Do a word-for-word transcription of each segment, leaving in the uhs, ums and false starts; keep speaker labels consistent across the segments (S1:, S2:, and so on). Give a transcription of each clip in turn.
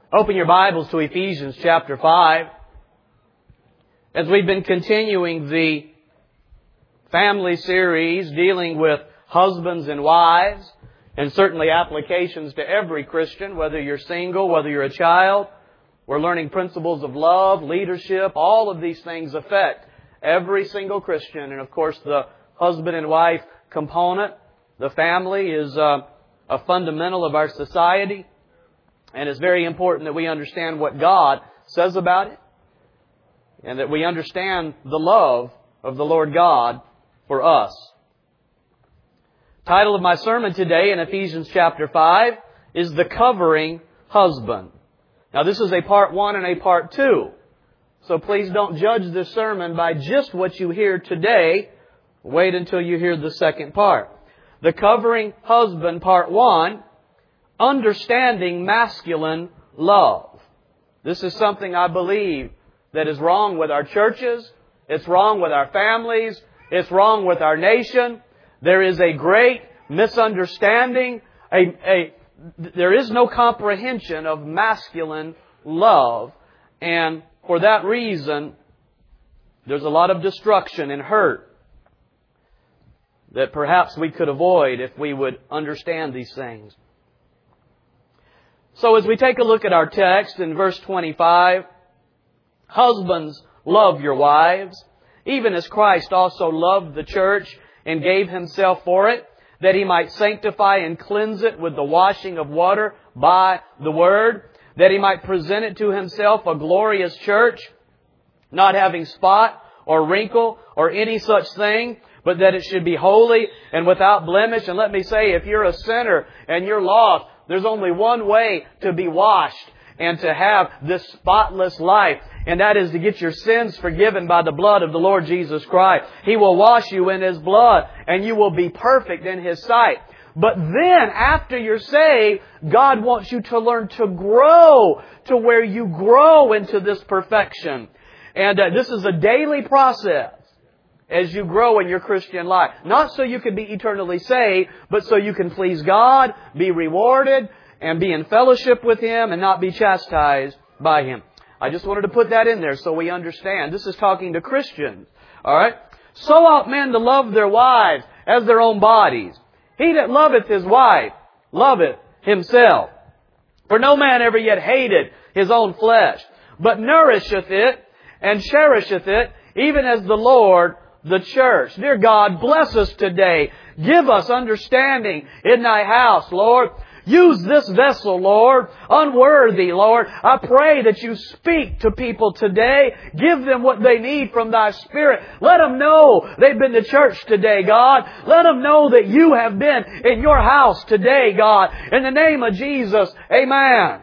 S1: Open your Bibles to Ephesians chapter five. As we've been continuing the family series dealing with husbands and wives, and certainly applications to every Christian, whether you're single, whether you're a child, we're learning principles of love, leadership. All of these things affect every single Christian. And of course, the husband and wife component, the family, is uh, a fundamental of our society. And it's very important that we understand what God says about it, and that we understand the love of the Lord God for us. Title of my sermon today in Ephesians chapter five is The Covering Husband. Now this is a part one and a part two. So please don't judge this sermon by just what you hear today. Wait until you hear the second part. The Covering Husband, part one. Understanding masculine love. This is something I believe that is wrong with our churches. It's wrong with our families. It's wrong with our nation. There is a great misunderstanding. A, a, there is no comprehension of masculine love. And for that reason, there's a lot of destruction and hurt that perhaps we could avoid if we would understand these things. So as we take a look at our text in verse twenty-five, husbands, love your wives, even as Christ also loved the church and gave Himself for it, that He might sanctify and cleanse it with the washing of water by the Word, that He might present it to Himself a glorious church, not having spot or wrinkle or any such thing, but that it should be holy and without blemish. And let me say, if you're a sinner and you're lost, there's only one way to be washed and to have this spotless life, and that is to get your sins forgiven by the blood of the Lord Jesus Christ. He will wash you in His blood, and you will be perfect in His sight. But then, after you're saved, God wants you to learn to grow to where you grow into this perfection. And uh, this is a daily process as you grow in your Christian life. Not so you can be eternally saved, but so you can please God, be rewarded, and be in fellowship with Him, and not be chastised by Him. I just wanted to put that in there so we understand. This is talking to Christians. Alright? So ought men to love their wives as their own bodies. He that loveth his wife loveth himself. For no man ever yet hated his own flesh, but nourisheth it and cherisheth it, even as the Lord the church. Dear God, bless us today. Give us understanding in Thy house, Lord. Use this vessel, Lord, unworthy, Lord. I pray that You speak to people today. Give them what they need from Thy Spirit. Let them know they've been to church today, God. Let them know that You have been in Your house today, God. In the name of Jesus, amen.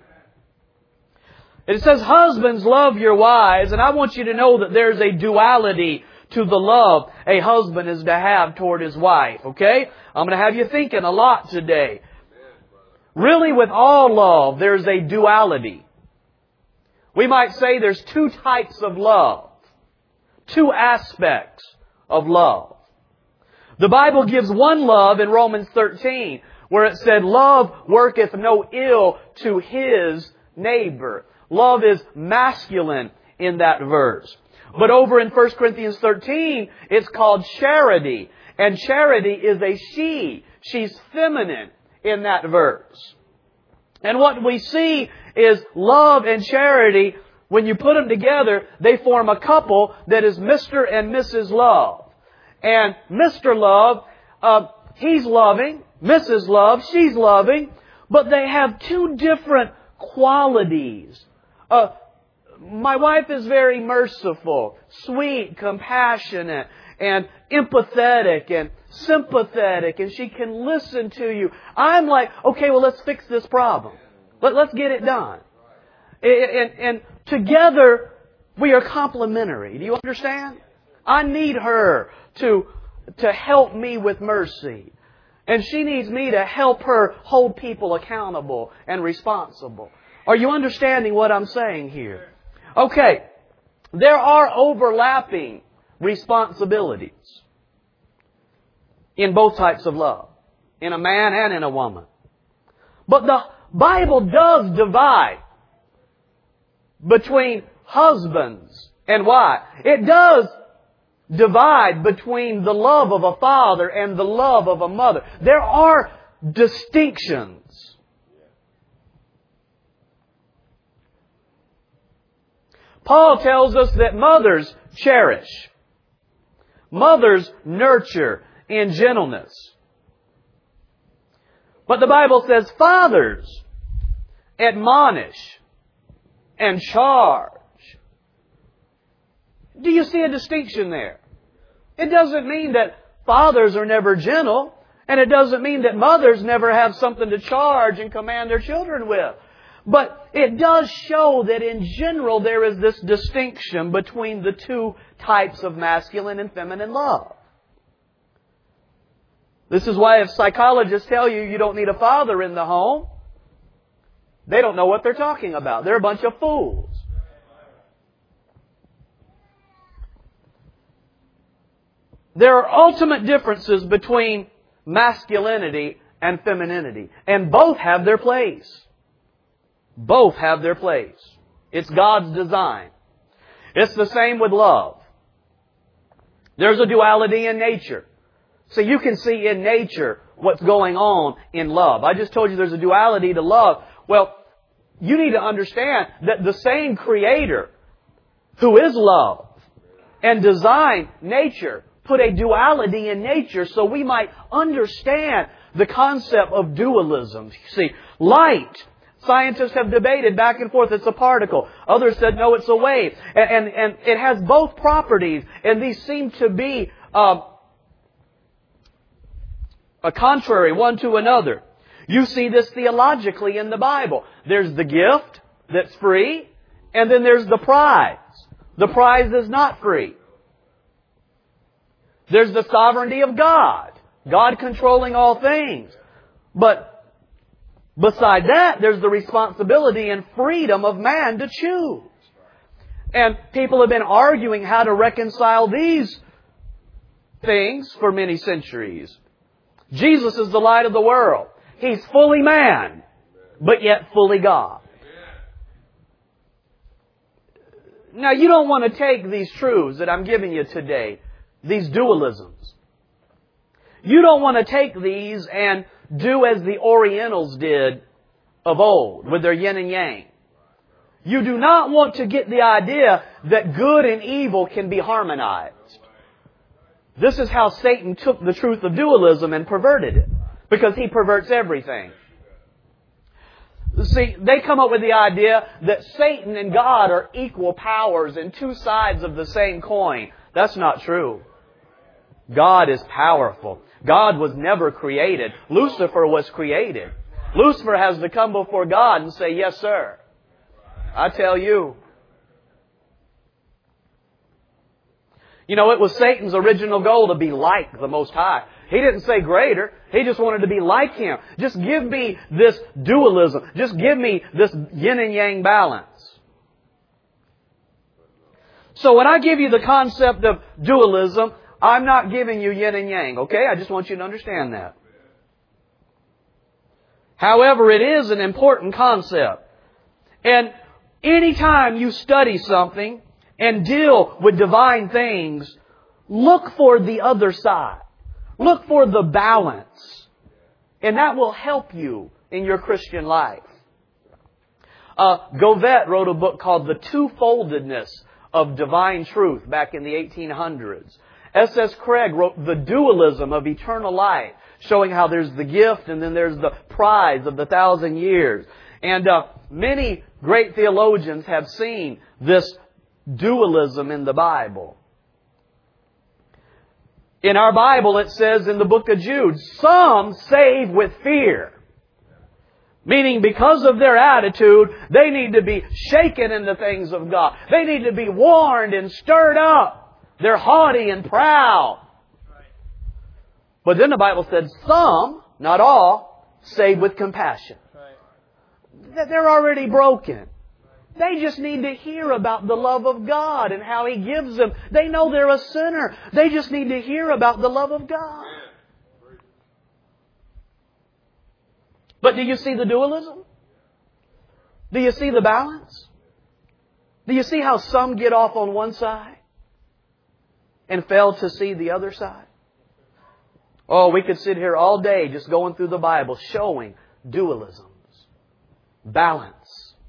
S1: It says, husbands, love your wives. And I want you to know that there's a duality to the love a husband is to have toward his wife. Okay? I'm going to have you thinking a lot today. Really, with all love, there's a duality. We might say there's two types of love. Two aspects of love. The Bible gives one love in Romans thirteen, where it said, love worketh no ill to his neighbor. Love is masculine in that verse. But over in First Corinthians thirteen, it's called charity. And charity is a she. She's feminine in that verse. And what we see is love and charity, when you put them together, they form a couple that is Mister and Missus Love. And Mister Love, uh, he's loving. Missus Love, she's loving. But they have two different qualities. Uh, My wife is very merciful, sweet, compassionate, and empathetic and sympathetic, and she can listen to you. I'm like, okay, well, let's fix this problem. Let, let's get it done. And, and, and together, we are complementary. Do you understand? I need her to, to help me with mercy. And she needs me to help her hold people accountable and responsible. Are you understanding what I'm saying here? Okay, there are overlapping responsibilities in both types of love, in a man and in a woman. But the Bible does divide between husbands and wives. It does divide between the love of a father and the love of a mother. There are distinctions. Paul tells us that mothers cherish. Mothers nurture in gentleness. But the Bible says fathers admonish and charge. Do you see a distinction there? It doesn't mean that fathers are never gentle, and it doesn't mean that mothers never have something to charge and command their children with. But it does show that in general there is this distinction between the two types of masculine and feminine love. This is why if psychologists tell you you don't need a father in the home, they don't know what they're talking about. They're a bunch of fools. There are ultimate differences between masculinity and femininity, and both have their place. Both have their place. It's God's design. It's the same with love. There's a duality in nature. So you can see in nature what's going on in love. I just told you there's a duality to love. Well, you need to understand that the same Creator who is love and designed nature put a duality in nature so we might understand the concept of dualism. You see, light, scientists have debated back and forth, it's a particle. Others said, no, it's a wave. And, and, and it has both properties, and these seem to be uh, a contrary one to another. You see this theologically in the Bible. There's the gift that's free, and then there's the prize. The prize is not free. There's the sovereignty of God. God controlling all things. But beside that, there's the responsibility and freedom of man to choose. And people have been arguing how to reconcile these things for many centuries. Jesus is the light of the world. He's fully man, but yet fully God. Now, you don't want to take these truths that I'm giving you today, these dualisms. You don't want to take these and do as the Orientals did of old with their yin and yang. You do not want to get the idea that good and evil can be harmonized. This is how Satan took the truth of dualism and perverted it. Because he perverts everything. See, they come up with the idea that Satan and God are equal powers and two sides of the same coin. That's not true. God is powerful. God was never created. Lucifer was created. Lucifer has to come before God and say, yes, sir. I tell you. You know, it was Satan's original goal to be like the Most High. He didn't say greater. He just wanted to be like Him. Just give me this dualism. Just give me this yin and yang balance. So when I give you the concept of dualism, I'm not giving you yin and yang, okay? I just want you to understand that. However, it is an important concept. And anytime you study something and deal with divine things, look for the other side. Look for the balance. And that will help you in your Christian life. Uh, Govet wrote a book called The Twofoldedness of Divine Truth back in the eighteen hundreds. S S Craig wrote The Dualism of Eternal Life, showing how there's the gift and then there's the prize of the thousand years. And uh, many great theologians have seen this dualism in the Bible. In our Bible it says in the book of Jude, some save with fear. Meaning because of their attitude, they need to be shaken in the things of God. They need to be warned and stirred up. They're haughty and proud. But then the Bible said some, not all, save with compassion. They're already broken. They just need to hear about the love of God and how He gives them. They know they're a sinner. They just need to hear about the love of God. But do you see the dualism? Do you see the balance? Do you see how some get off on one side and fail to see the other side? Oh, we could sit here all day just going through the Bible showing dualisms, balance.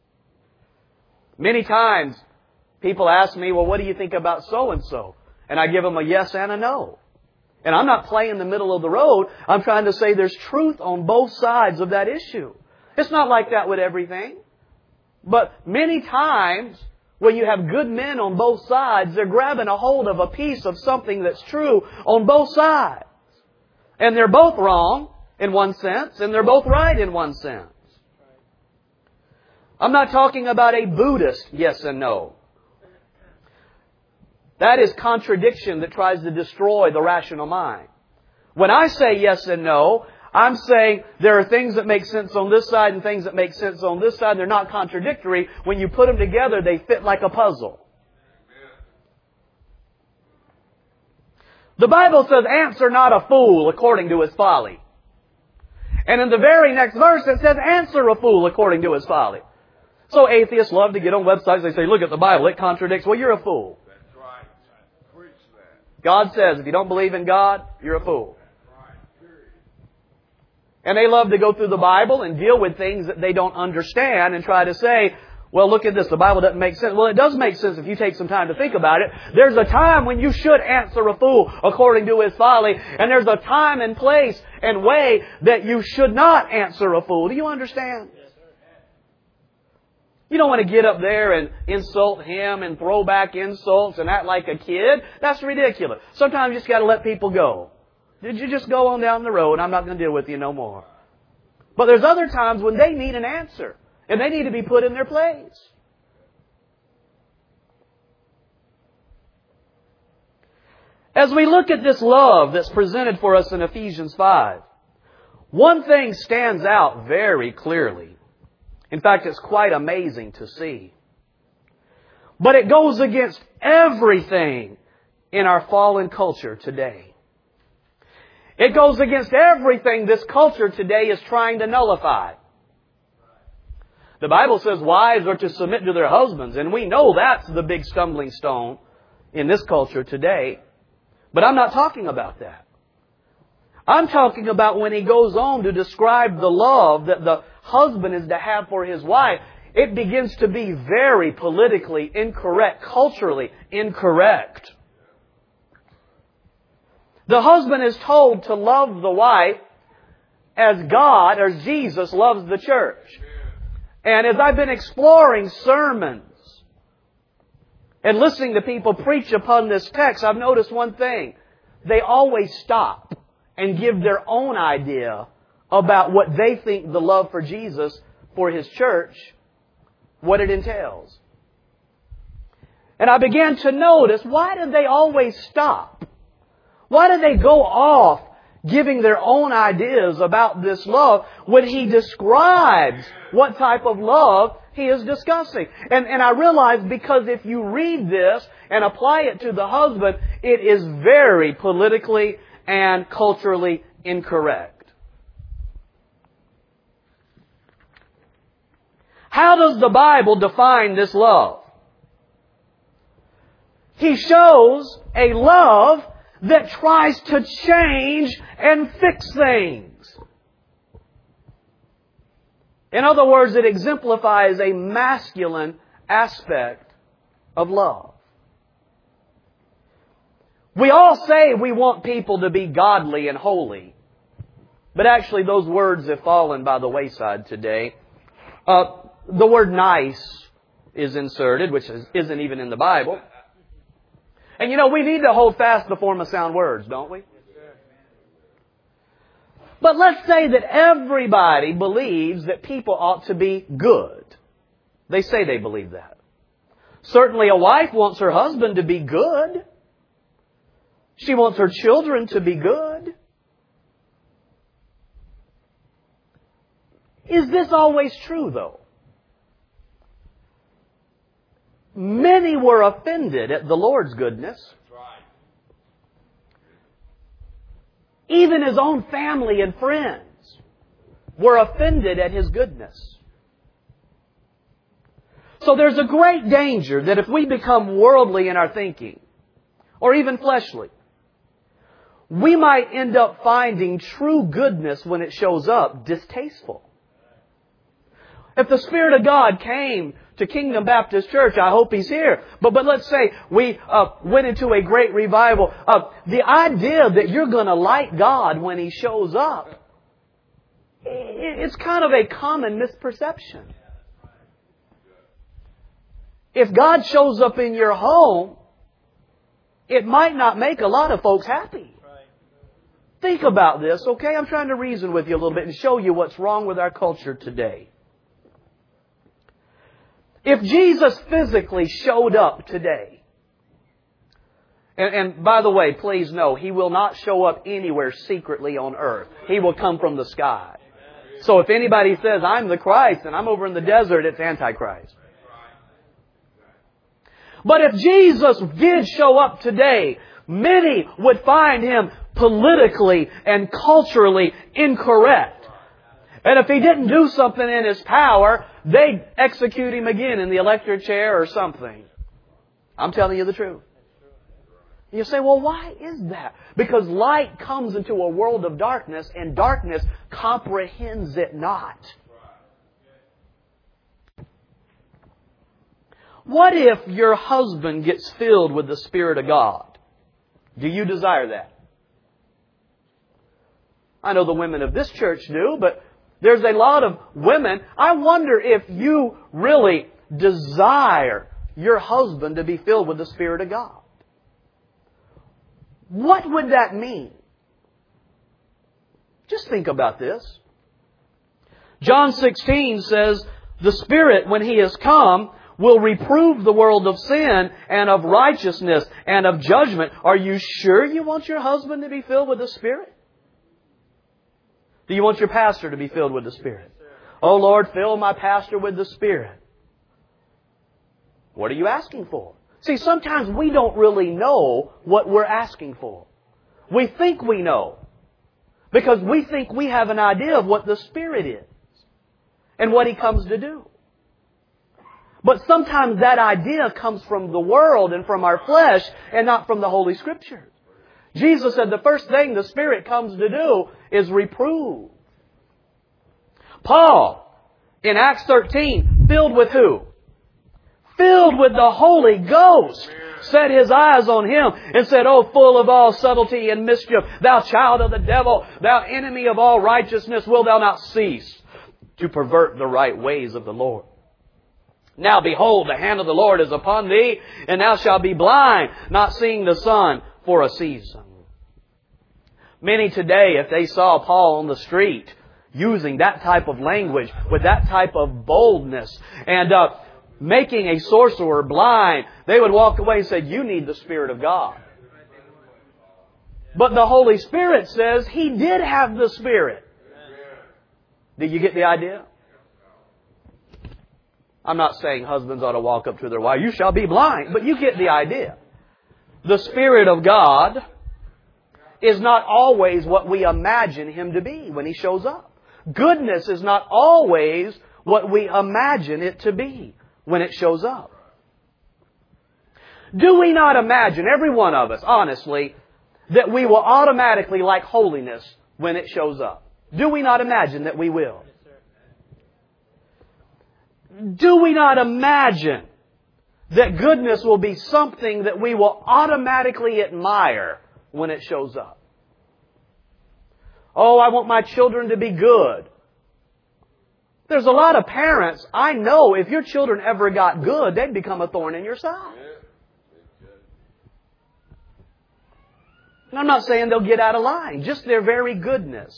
S1: Many times people ask me, well, what do you think about so-and-so? And I give them a yes and a no. And I'm not playing the middle of the road. I'm trying to say there's truth on both sides of that issue. It's not like that with everything. But many times when you have good men on both sides, they're grabbing a hold of a piece of something that's true on both sides. And they're both wrong in one sense, and they're both right in one sense. I'm not talking about a Buddhist yes and no. That is contradiction that tries to destroy the rational mind. When I say yes and no, I'm saying there are things that make sense on this side and things that make sense on this side. They're not contradictory. When you put them together, they fit like a puzzle. The Bible says, answer not a fool according to his folly. And in the very next verse it says, answer a fool according to his folly. So atheists love to get on websites. They say, look at the Bible. It contradicts. Well, you're a fool.
S2: That's right. Preach that.
S1: God says, if you don't believe in God, you're a fool. And they love to go through the Bible and deal with things that they don't understand and try to say, well, look at this. The Bible doesn't make sense. Well, it does make sense if you take some time to think about it. There's a time when you should answer a fool according to his folly. And there's a time and place and way that you should not answer a fool. Do you understand? You don't want to get up there and insult him and throw back insults and act like a kid. That's ridiculous. Sometimes you just got to let people go. Did you just go on down the road? I'm not going to deal with you no more. But there's other times when they need an answer. And they need to be put in their place. As we look at this love that's presented for us in Ephesians five, one thing stands out very clearly. In fact, it's quite amazing to see. But it goes against everything in our fallen culture today. It goes against everything this culture today is trying to nullify. The Bible says wives are to submit to their husbands, and we know that's the big stumbling stone in this culture today. But I'm not talking about that. I'm talking about when he goes on to describe the love that the husband is to have for his wife, it begins to be very politically incorrect, culturally incorrect. The husband is told to love the wife as God, or Jesus, loves the church. And as I've been exploring sermons and listening to people preach upon this text, I've noticed one thing. They always stop and give their own idea about what they think the love for Jesus, for His church, what it entails. And I began to notice, why do they always stop? Why do they go off giving their own ideas about this love when He describes what type of love He is discussing? And, and I realize, because if you read this and apply it to the husband, it is very politically and culturally incorrect. How does the Bible define this love? He shows a love that tries to change and fix things. In other words, it exemplifies a masculine aspect of love. We all say we want people to be godly and holy, but actually those words have fallen by the wayside today. Uh, the word nice is inserted, which is, isn't even in the Bible. And you know, we need to hold fast the form of sound words, don't we? But let's say that everybody believes that people ought to be good. They say they believe that. Certainly a wife wants her husband to be good. She wants her children to be good. Is this always true, though? Many were offended at the Lord's goodness.
S2: That's right.
S1: Even His own family and friends were offended at His goodness. So there's a great danger that if we become worldly in our thinking, or even fleshly, we might end up finding true goodness when it shows up distasteful. If the Spirit of God came to Kingdom Baptist Church, I hope He's here. But but let's say we uh, went into a great revival. Uh, the idea that you're going to like God when He shows up, it's kind of a common misperception. If God shows up in your home, it might not make a lot of folks happy. Think about this, okay? I'm trying to reason with you a little bit and show you what's wrong with our culture today. If Jesus physically showed up today, and, and by the way, please know, He will not show up anywhere secretly on earth. He will come from the sky. So if anybody says, I'm the Christ and I'm over in the desert, it's Antichrist. But if Jesus did show up today, many would find Him politically and culturally incorrect. And if He didn't do something in His power, they'd execute Him again in the electric chair or something. I'm telling you the truth. You say, well, why is that? Because light comes into a world of darkness, and darkness comprehends it not. What if your husband gets filled with the Spirit of God? Do you desire that? I know the women of this church do, but there's a lot of women. I wonder if you really desire your husband to be filled with the Spirit of God. What would that mean? Just think about this. John sixteen says, the Spirit, when He has come, will reprove the world of sin and of righteousness and of judgment. Are you sure you want your husband to be filled with the Spirit? Do you want your pastor to be filled with the Spirit? Oh Lord, fill my pastor with the Spirit. What are you asking for? See, sometimes we don't really know what we're asking for. We think we know, because we think we have an idea of what the Spirit is and what He comes to do. But sometimes that idea comes from the world and from our flesh and not from the Holy Scriptures. Jesus said the first thing the Spirit comes to do is reprove. Paul, in Acts thirteen, filled with who? Filled with the Holy Ghost, set his eyes on Him and said, oh, full of all subtlety and mischief, thou child of the devil, thou enemy of all righteousness, will thou not cease to pervert the right ways of the Lord? Now behold, the hand of the Lord is upon thee, and thou shalt be blind, not seeing the sun for a season. Many today, if they saw Paul on the street using that type of language, with that type of boldness, and uh, making a sorcerer blind, they would walk away and say, you need the Spirit of God. But the Holy Spirit says He did have the Spirit. Did you get the idea? I'm not saying husbands ought to walk up to their wife, you shall be blind, but you get the idea. The Spirit of God is not always what we imagine Him to be when He shows up. Goodness is not always what we imagine it to be when it shows up. Do we not imagine, every one of us, honestly, that we will automatically like holiness when it shows up? Do we not imagine that we will? Do we not imagine that goodness will be something that we will automatically admire when it shows up? Oh, I want my children to be good. There's a lot of parents, I know if your children ever got good, they'd become a thorn in your side. And I'm not saying they'll get out of line, just their very goodness.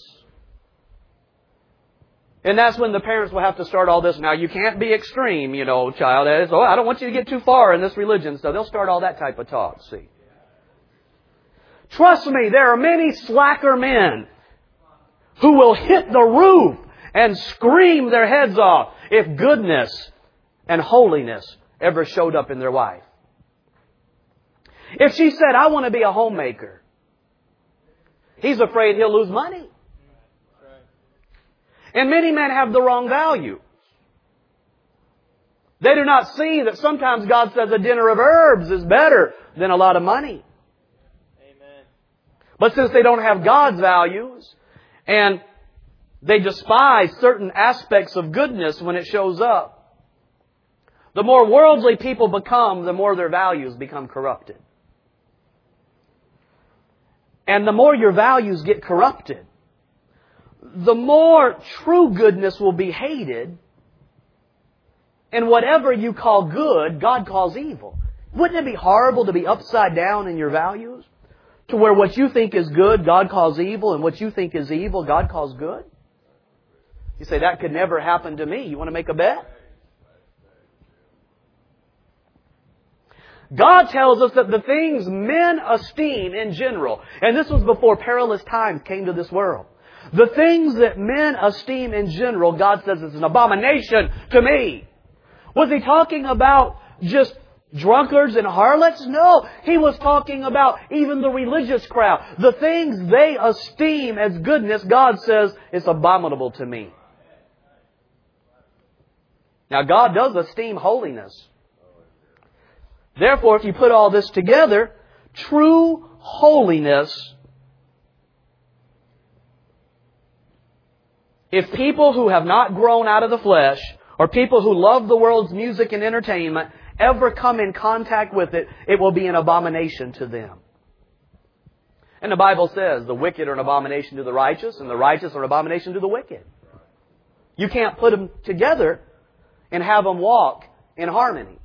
S1: And that's when the parents will have to start all this. Now, you can't be extreme, you know, child. Oh, I don't want you to get too far in this religion stuff. They'll start all that type of talk, see. Trust me, there are many slacker men who will hit the roof and scream their heads off if goodness and holiness ever showed up in their wife. If she said, I want to be a homemaker, he's afraid he'll lose money. And many men have the wrong value. They do not see that sometimes God says a dinner of herbs is better than a lot of money.
S3: Amen.
S1: But since they don't have God's values, and they despise certain aspects of goodness when it shows up, the more worldly people become, the more their values become corrupted. And the more your values get corrupted, the more true goodness will be hated. And whatever you call good, God calls evil. Wouldn't it be horrible to be upside down in your values? To where what you think is good, God calls evil, and what you think is evil, God calls good? You say, that could never happen to me. You want to make a bet? God tells us that the things men esteem in general, and this was before perilous times came to this world, the things that men esteem in general, God says is an abomination to me. Was He talking about just drunkards and harlots? No. He was talking about even the religious crowd. The things they esteem as goodness, God says, is abominable to me. Now, God does esteem holiness. Therefore, if you put all this together, true holiness, if people who have not grown out of the flesh, or people who love the world's music and entertainment, ever come in contact with it, it will be an abomination to them. And the Bible says the wicked are an abomination to the righteous, and the righteous are an abomination to the wicked. You can't put them together and have them walk in harmony.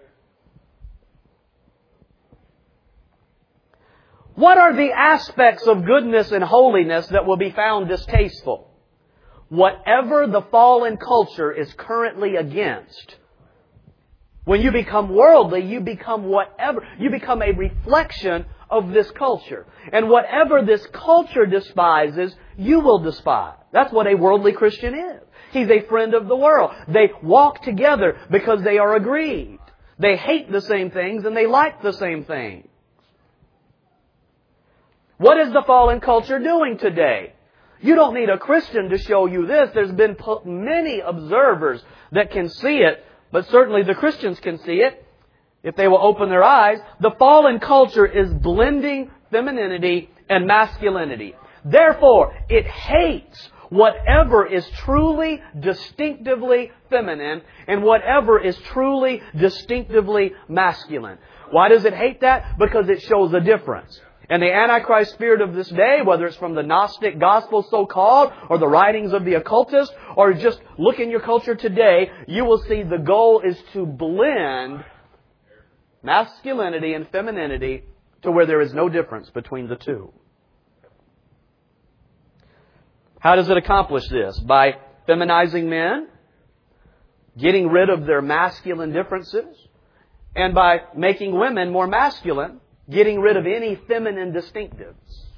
S1: What are the aspects of goodness and holiness that will be found distasteful? Whatever the fallen culture is currently against. When you become worldly, you become whatever. You become a reflection of this culture. And whatever this culture despises, you will despise. That's what a worldly Christian is. He's a friend of the world. They walk together because they are agreed. They hate the same things and they like the same things. What is the fallen culture doing today? You don't need a Christian to show you this. There's been many observers that can see it, but certainly the Christians can see it if they will open their eyes. The fallen culture is blending femininity and masculinity. Therefore, it hates whatever is truly distinctively feminine and whatever is truly distinctively masculine. Why does it hate that? Because it shows a difference. And the Antichrist spirit of this day, whether it's from the Gnostic gospel so-called, or the writings of the occultist, or just look in your culture today, you will see the goal is to blend masculinity and femininity to where there is no difference between the two. How does it accomplish this? By feminizing men, getting rid of their masculine differences, and by making women more masculine, getting rid of any feminine distinctives.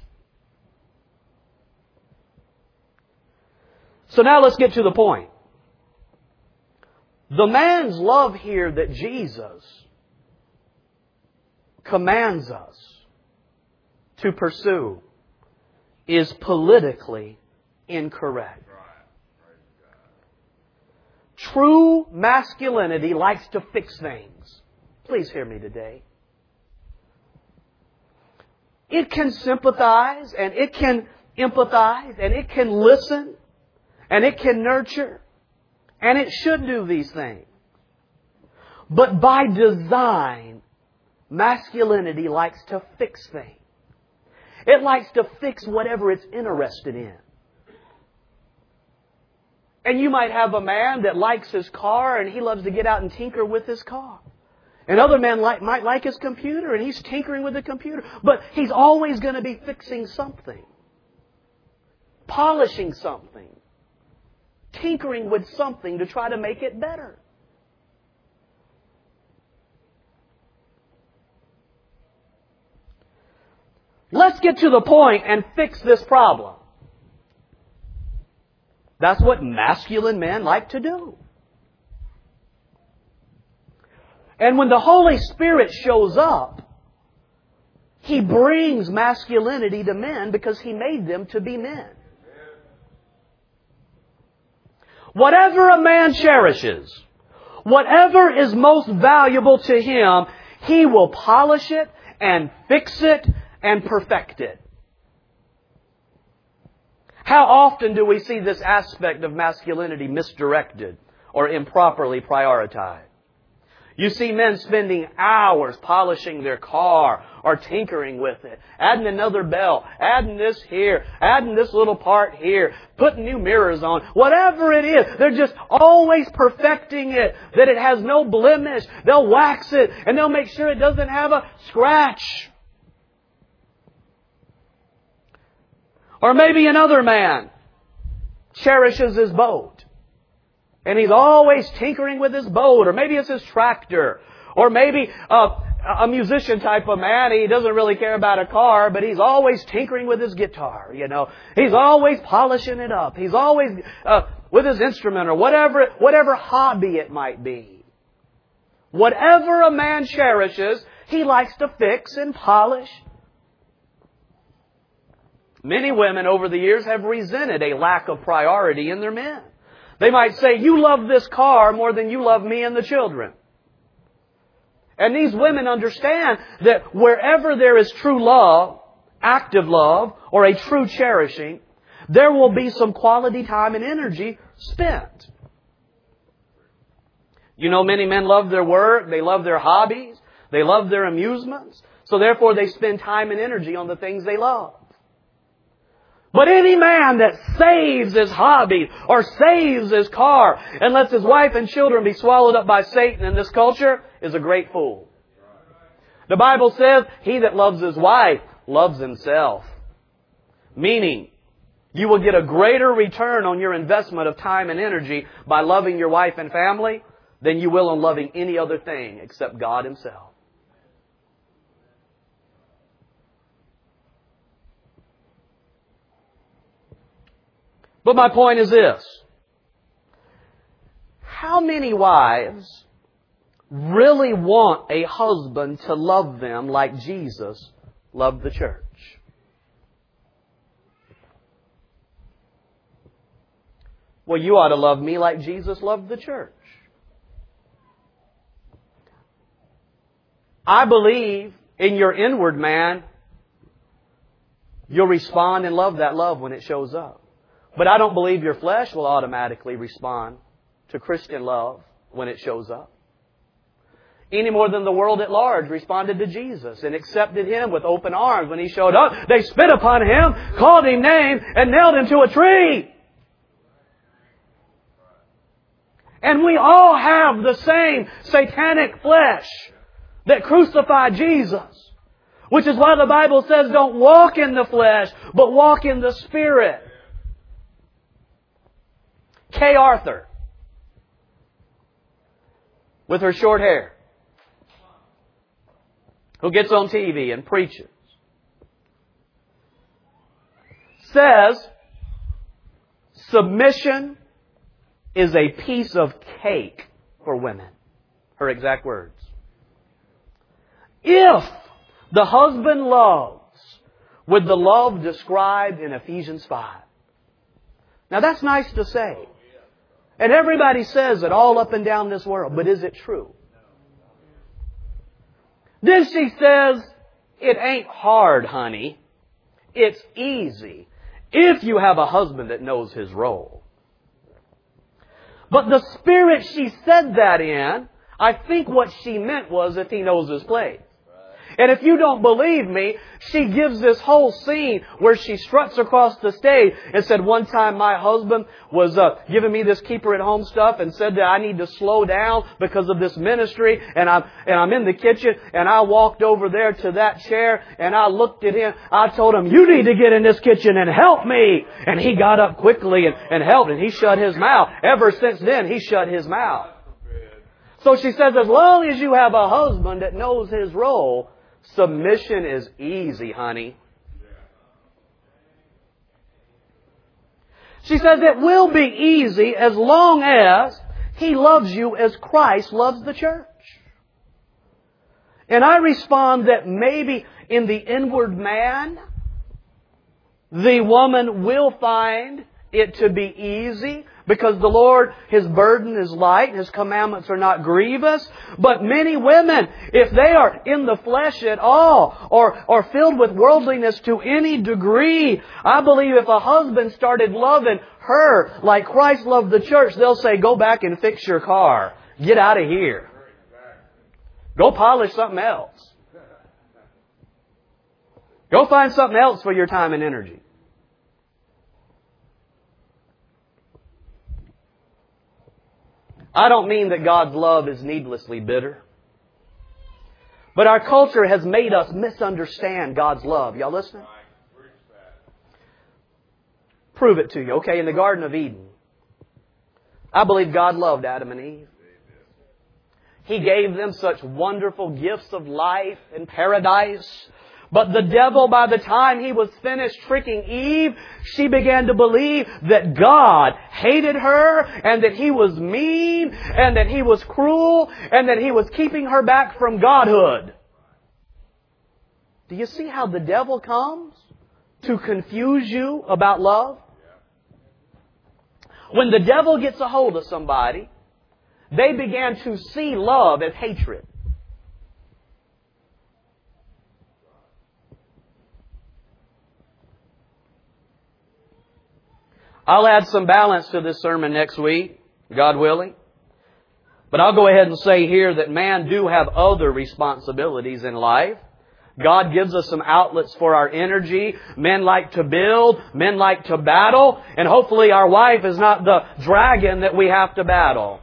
S1: So now let's get to the point. The man's love here that Jesus commands us to pursue is politically incorrect. True masculinity likes to fix things. Please hear me today. It can sympathize, and it can empathize, and it can listen, and it can nurture, and it should do these things. But by design, masculinity likes to fix things. It likes to fix whatever it's interested in. And you might have a man that likes his car, and he loves to get out and tinker with his car. And other men like, might like his computer, and he's tinkering with the computer. But he's always going to be fixing something. Polishing something. Tinkering with something to try to make it better. Let's get to the point and fix this problem. That's what masculine men like to do. And when the Holy Spirit shows up, He brings masculinity to men because He made them to be men. Whatever a man cherishes, Whatever is most valuable to him, he will polish it and fix it and perfect it. How often do we see this aspect of masculinity misdirected or improperly prioritized? You see men spending hours polishing their car or tinkering with it, adding another bell, adding this here, adding this little part here, putting new mirrors on, whatever it is. They're just always perfecting it, that it has no blemish. They'll wax it and they'll make sure it doesn't have a scratch. Or maybe another man cherishes his boat. And he's always tinkering with his boat. Or maybe it's his tractor. Or maybe uh, a musician type of man. He doesn't really care about a car, but he's always tinkering with his guitar. You know, he's always polishing it up. He's always uh, with his instrument or whatever, whatever hobby it might be. Whatever a man cherishes, he likes to fix and polish. Many women over the years have resented a lack of priority in their men. They might say, you love this car more than you love me and the children. And these women understand that wherever there is true love, active love, or a true cherishing, there will be some quality time and energy spent. You know, many men love their work, they love their hobbies, they love their amusements, so therefore they spend time and energy on the things they love. But any man that saves his hobby or saves his car and lets his wife and children be swallowed up by Satan in this culture is a great fool. The Bible says, he that loves his wife loves himself. Meaning, you will get a greater return on your investment of time and energy by loving your wife and family than you will on loving any other thing except God Himself. But my point is this. How many wives really want a husband to love them like Jesus loved the church? Well, you ought to love me like Jesus loved the church. I believe in your inward man, you'll respond and love that love when it shows up. But I don't believe your flesh will automatically respond to Christian love when it shows up. Any more than the world at large responded to Jesus and accepted Him with open arms when He showed up. They spit upon Him, called Him names, and nailed Him to a tree. And we all have the same satanic flesh that crucified Jesus. Which is why the Bible says don't walk in the flesh, but walk in the Spirit. Kay Arthur, with her short hair, who gets on T V and preaches, says submission is a piece of cake for women. Her exact words. If the husband loves with the love described in Ephesians five. Now that's nice to say. And everybody says it all up and down this world. But is it true? Then she says, it ain't hard, honey. It's easy if you have a husband that knows his role. But the spirit she said that in, I think what she meant was if he knows his place. And if you don't believe me, she gives this whole scene where she struts across the stage and said, one time my husband was uh, giving me this keeper at home stuff and said that I need to slow down because of this ministry. And I'm, and I'm in the kitchen and I walked over there to that chair and I looked at him. I told him, you need to get in this kitchen and help me. And he got up quickly and, and helped, and he shut his mouth. Ever since then, he shut his mouth. So she says, as long as you have a husband that knows his role, submission is easy, honey. She says it will be easy as long as he loves you as Christ loves the church. And I respond that maybe in the inward man, the woman will find it to be easy Because the Lord, His burden is light, His commandments are not grievous. But many women, if they are in the flesh at all, or, or filled with worldliness to any degree, I believe if a husband started loving her like Christ loved the church, they'll say, go back and fix your car. Get out of here. Go polish something else. Go find something else for your time and energy. I don't mean that God's love is needlessly bitter. But our culture has made us misunderstand God's love. Y'all listening? Prove it to you. Okay, in the Garden of Eden, I believe God loved Adam and Eve. He gave them such wonderful gifts of life and paradise. But the devil, by the time he was finished tricking Eve, she began to believe that God hated her and that He was mean and that He was cruel and that He was keeping her back from Godhood. Do you see how the devil comes to confuse you about love? When the devil gets a hold of somebody, they began to see love as hatred. I'll add some balance to this sermon next week, God willing. But I'll go ahead and say here that man do have other responsibilities in life. God gives us some outlets for our energy. Men like to build. Men like to battle. And hopefully our wife is not the dragon that we have to battle.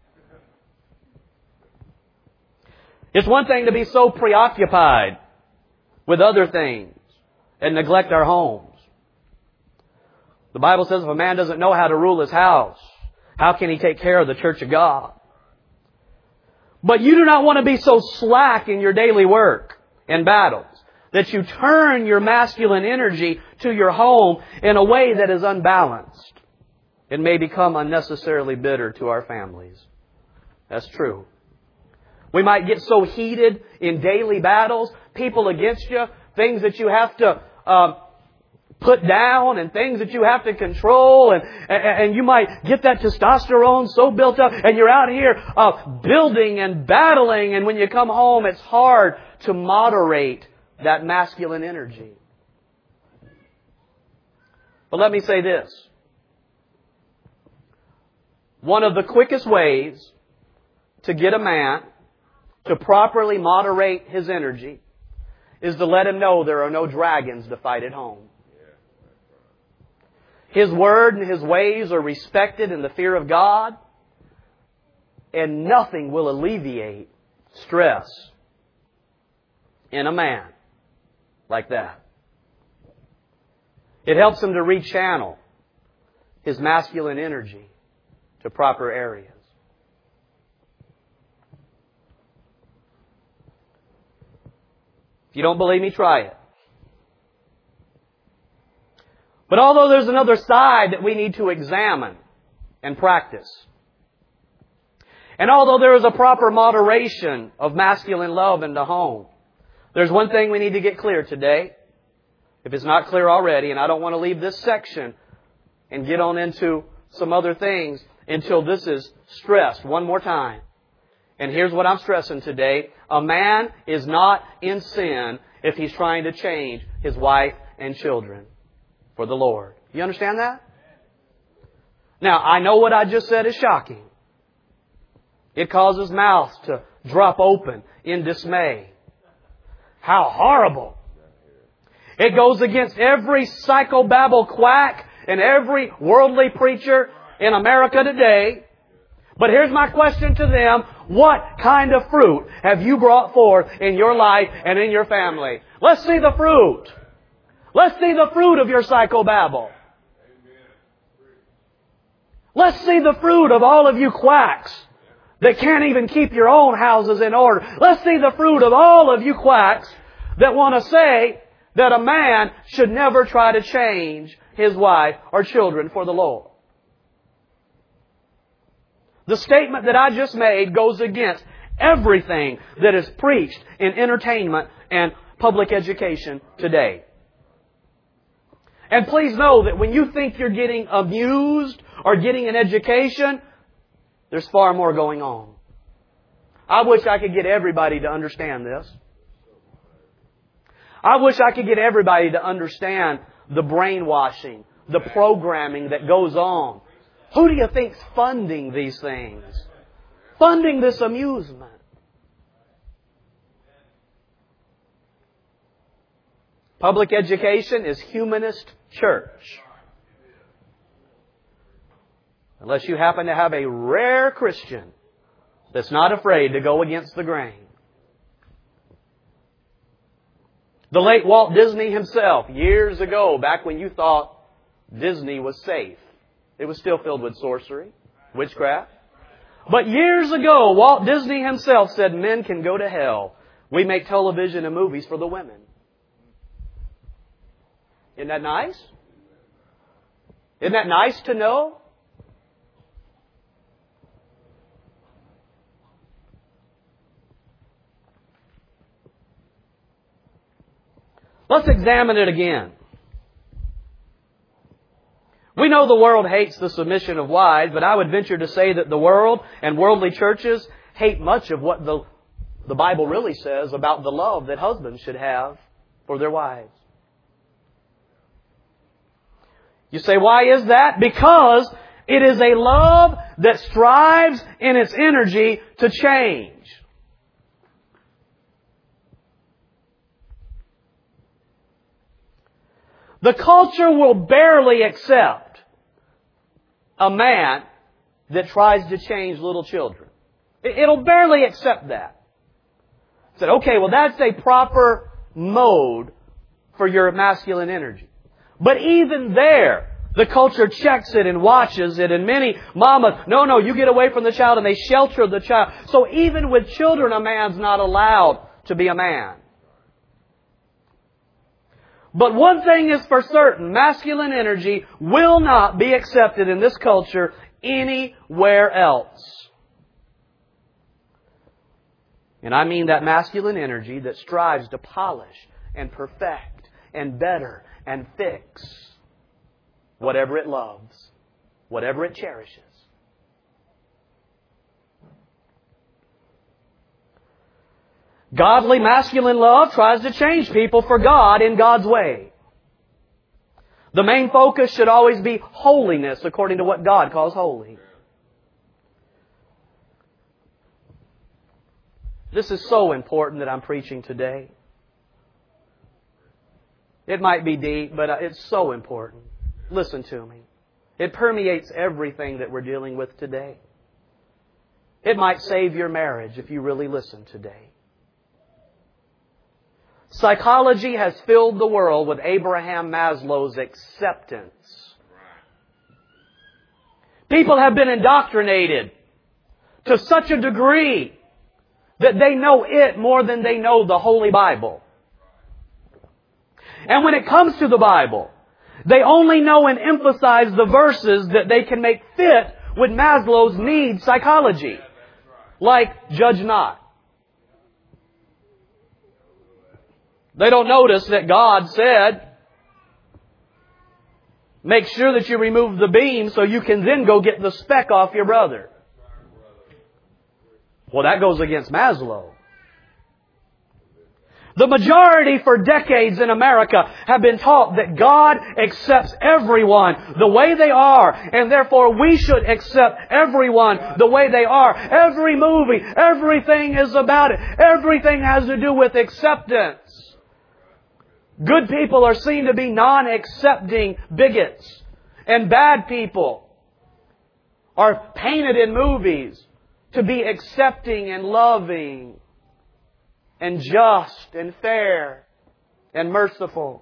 S1: It's one thing to be so preoccupied with other things and neglect our homes. The Bible says if a man doesn't know how to rule his house, how can he take care of the church of God? But you do not want to be so slack in your daily work and battles that you turn your masculine energy to your home in a way that is unbalanced. It may become unnecessarily bitter to our families. That's true. We might get so heated in daily battles, people against you, things that you have to uh, put down and things that you have to control, and, and, and you might get that testosterone so built up and you're out here uh, building and battling, and when you come home it's hard to moderate that masculine energy. But let me say this. One of the quickest ways to get a man to properly moderate his energy is to let him know there are no dragons to fight at home. His word and His ways are respected in the fear of God, and nothing will alleviate stress in a man like that. It helps him to rechannel his masculine energy to proper areas. If you don't believe me, try it. But although there's another side that we need to examine and practice, and although there is a proper moderation of masculine love in the home, there's one thing we need to get clear today. If it's not clear already, and I don't want to leave this section and get on into some other things until this is stressed one more time. And here's what I'm stressing today. A man is not in sin if he's trying to change his wife and children for the Lord. You understand that? Now, I know what I just said is shocking. It causes mouths to drop open in dismay. How horrible. It goes against every psychobabble quack and every worldly preacher in America today. But here's my question to them. What kind of fruit have you brought forth in your life and in your family? Let's see the fruit. Let's see the fruit of your psychobabble. Let's see the fruit of all of you quacks that can't even keep your own houses in order. Let's see the fruit of all of you quacks that want to say that a man should never try to change his wife or children for the Lord. The statement that I just made goes against everything that is preached in entertainment and public education today. And please know that when you think you're getting amused or getting an education, there's far more going on. I wish I could get everybody to understand this. I wish I could get everybody to understand the brainwashing, the programming that goes on. Who do you think's funding these things? Funding this amusement? Public education is humanist church. Unless you happen to have a rare Christian that's not afraid to go against the grain. The late Walt Disney himself, years ago, back when you thought Disney was safe, it was still filled with sorcery, witchcraft. But years ago, Walt Disney himself said, men can go to hell. We make television and movies for the women. Isn't that nice? Isn't that nice to know? Let's examine it again. We know the world hates the submission of wives, but I would venture to say that the world and worldly churches hate much of what the, the Bible really says about the love that husbands should have for their wives. You say, why is that? Because it is a love that strives in its energy to change. The culture will barely accept a man that tries to change little children. It'll barely accept that. It said, okay, well that's a proper mode for your masculine energy. But even there, the culture checks it and watches it, and many mamas, no, no, you get away from the child, and they shelter the child. So even with children, a man's not allowed to be a man. But one thing is for certain, masculine energy will not be accepted in this culture anywhere else. And I mean that masculine energy that strives to polish and perfect and better and fix whatever it loves, whatever it cherishes. Godly masculine love tries to change people for God in God's way. The main focus should always be holiness according to what God calls holy. This is so important that I'm preaching today. It might be deep, but it's so important. Listen to me. It permeates everything that we're dealing with today. It might save your marriage if you really listen today. Psychology has filled the world with Abraham Maslow's acceptance. People have been indoctrinated to such a degree that they know it more than they know the Holy Bible. And when it comes to the Bible, they only know and emphasize the verses that they can make fit with Maslow's need psychology. Like, judge not. They don't notice that God said, make sure that you remove the beam so you can then go get the speck off your brother. Well, that goes against Maslow. The majority for decades in America have been taught that God accepts everyone the way they are, and therefore we should accept everyone the way they are. Every movie, everything is about it. Everything has to do with acceptance. Good people are seen to be non-accepting bigots. And bad people are painted in movies to be accepting and loving and just and fair and merciful.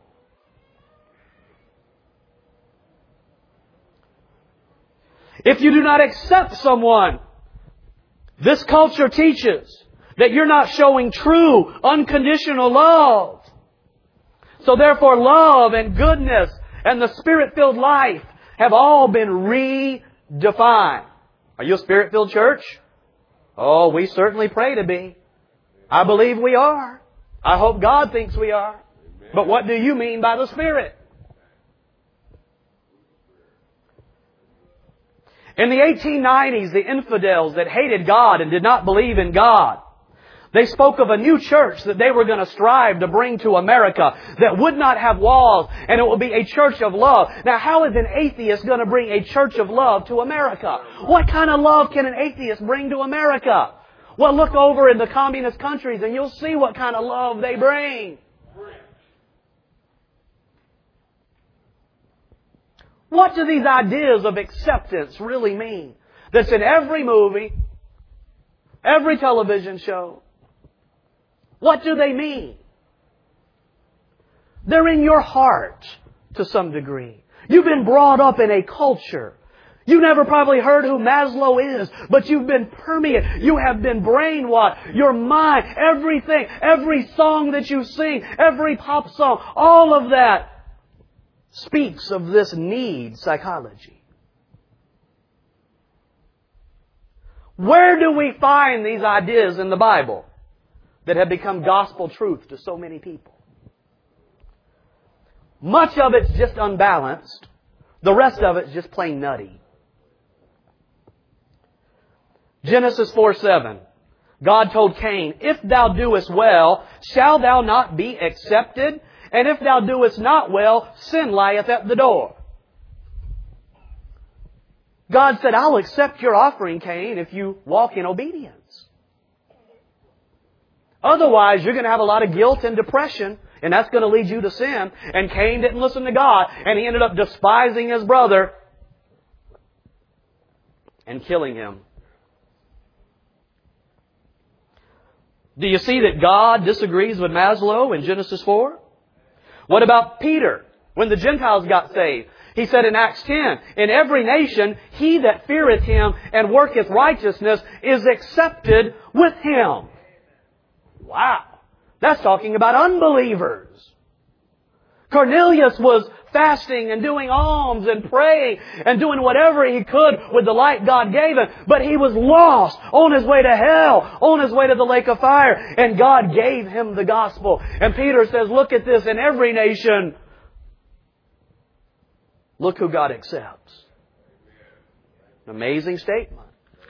S1: If you do not accept someone, this culture teaches that you're not showing true, unconditional love. So therefore, love and goodness and the Spirit-filled life have all been redefined. Are you a Spirit-filled church? Oh, we certainly pray to be. I believe we are. I hope God thinks we are. But what do you mean by the Spirit? In the eighteen nineties, the infidels that hated God and did not believe in God, they spoke of a new church that they were going to strive to bring to America that would not have walls, and it would be a church of love. Now, how is an atheist going to bring a church of love to America? What kind of love can an atheist bring to America? Well, look over in the communist countries and you'll see what kind of love they bring. What do these ideas of acceptance really mean? That's in every movie, every television show. What do they mean? They're in your heart to some degree. You've been brought up in a culture. You never probably heard who Maslow is, but you've been permeated. You have been brainwashed. Your mind, everything, every song that you sing, every pop song, all of that speaks of this need psychology. Where do we find these ideas in the Bible that have become gospel truth to so many people? Much of it's just unbalanced. The rest of it's just plain nutty. Genesis four seven. God told Cain, "If thou doest well, shall thou not be accepted? And if thou doest not well, sin lieth at the door." God said, "I'll accept your offering, Cain, if you walk in obedience. Otherwise, you're going to have a lot of guilt and depression, and that's going to lead you to sin." And Cain didn't listen to God, and he ended up despising his brother and killing him. Do you see that God disagrees with Maslow in Genesis four? What about Peter? When the Gentiles got saved, he said in Acts ten, "In every nation, he that feareth him and worketh righteousness is accepted with him." Wow. That's talking about unbelievers. Cornelius was fasting and doing alms and praying and doing whatever he could with the light God gave him. But he was lost, on his way to hell, on his way to the lake of fire. And God gave him the gospel. And Peter says, look at this, in every nation, look who God accepts. An amazing statement.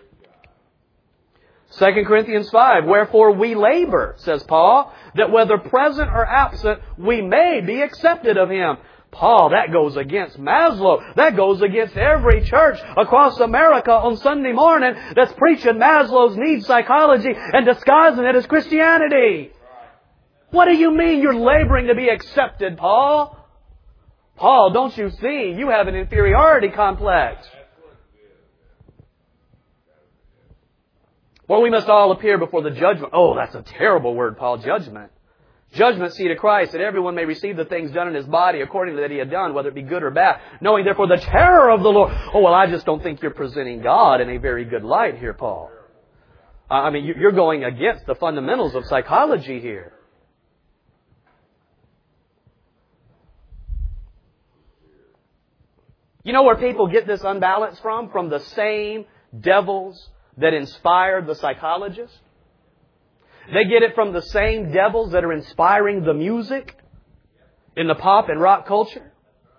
S1: Second Corinthians five, "Wherefore we labor," says Paul, "that whether present or absent, we may be accepted of Him." Paul, that goes against Maslow. That goes against every church across America on Sunday morning that's preaching Maslow's need psychology and disguising it as Christianity. What do you mean you're laboring to be accepted, Paul? Paul, don't you see? You have an inferiority complex. For we must all appear before the judgment. Oh, that's a terrible word, Paul. Judgment. Judgment seat of Christ, that everyone may receive the things done in his body according to that he had done, whether it be good or bad. Knowing therefore the terror of the Lord. Oh, well, I just don't think you're presenting God in a very good light here, Paul. I mean, you're going against the fundamentals of psychology here. You know where people get this unbalance from? From the same devils that inspired the psychologists. They get it from the same devils that are inspiring the music in the pop and rock culture.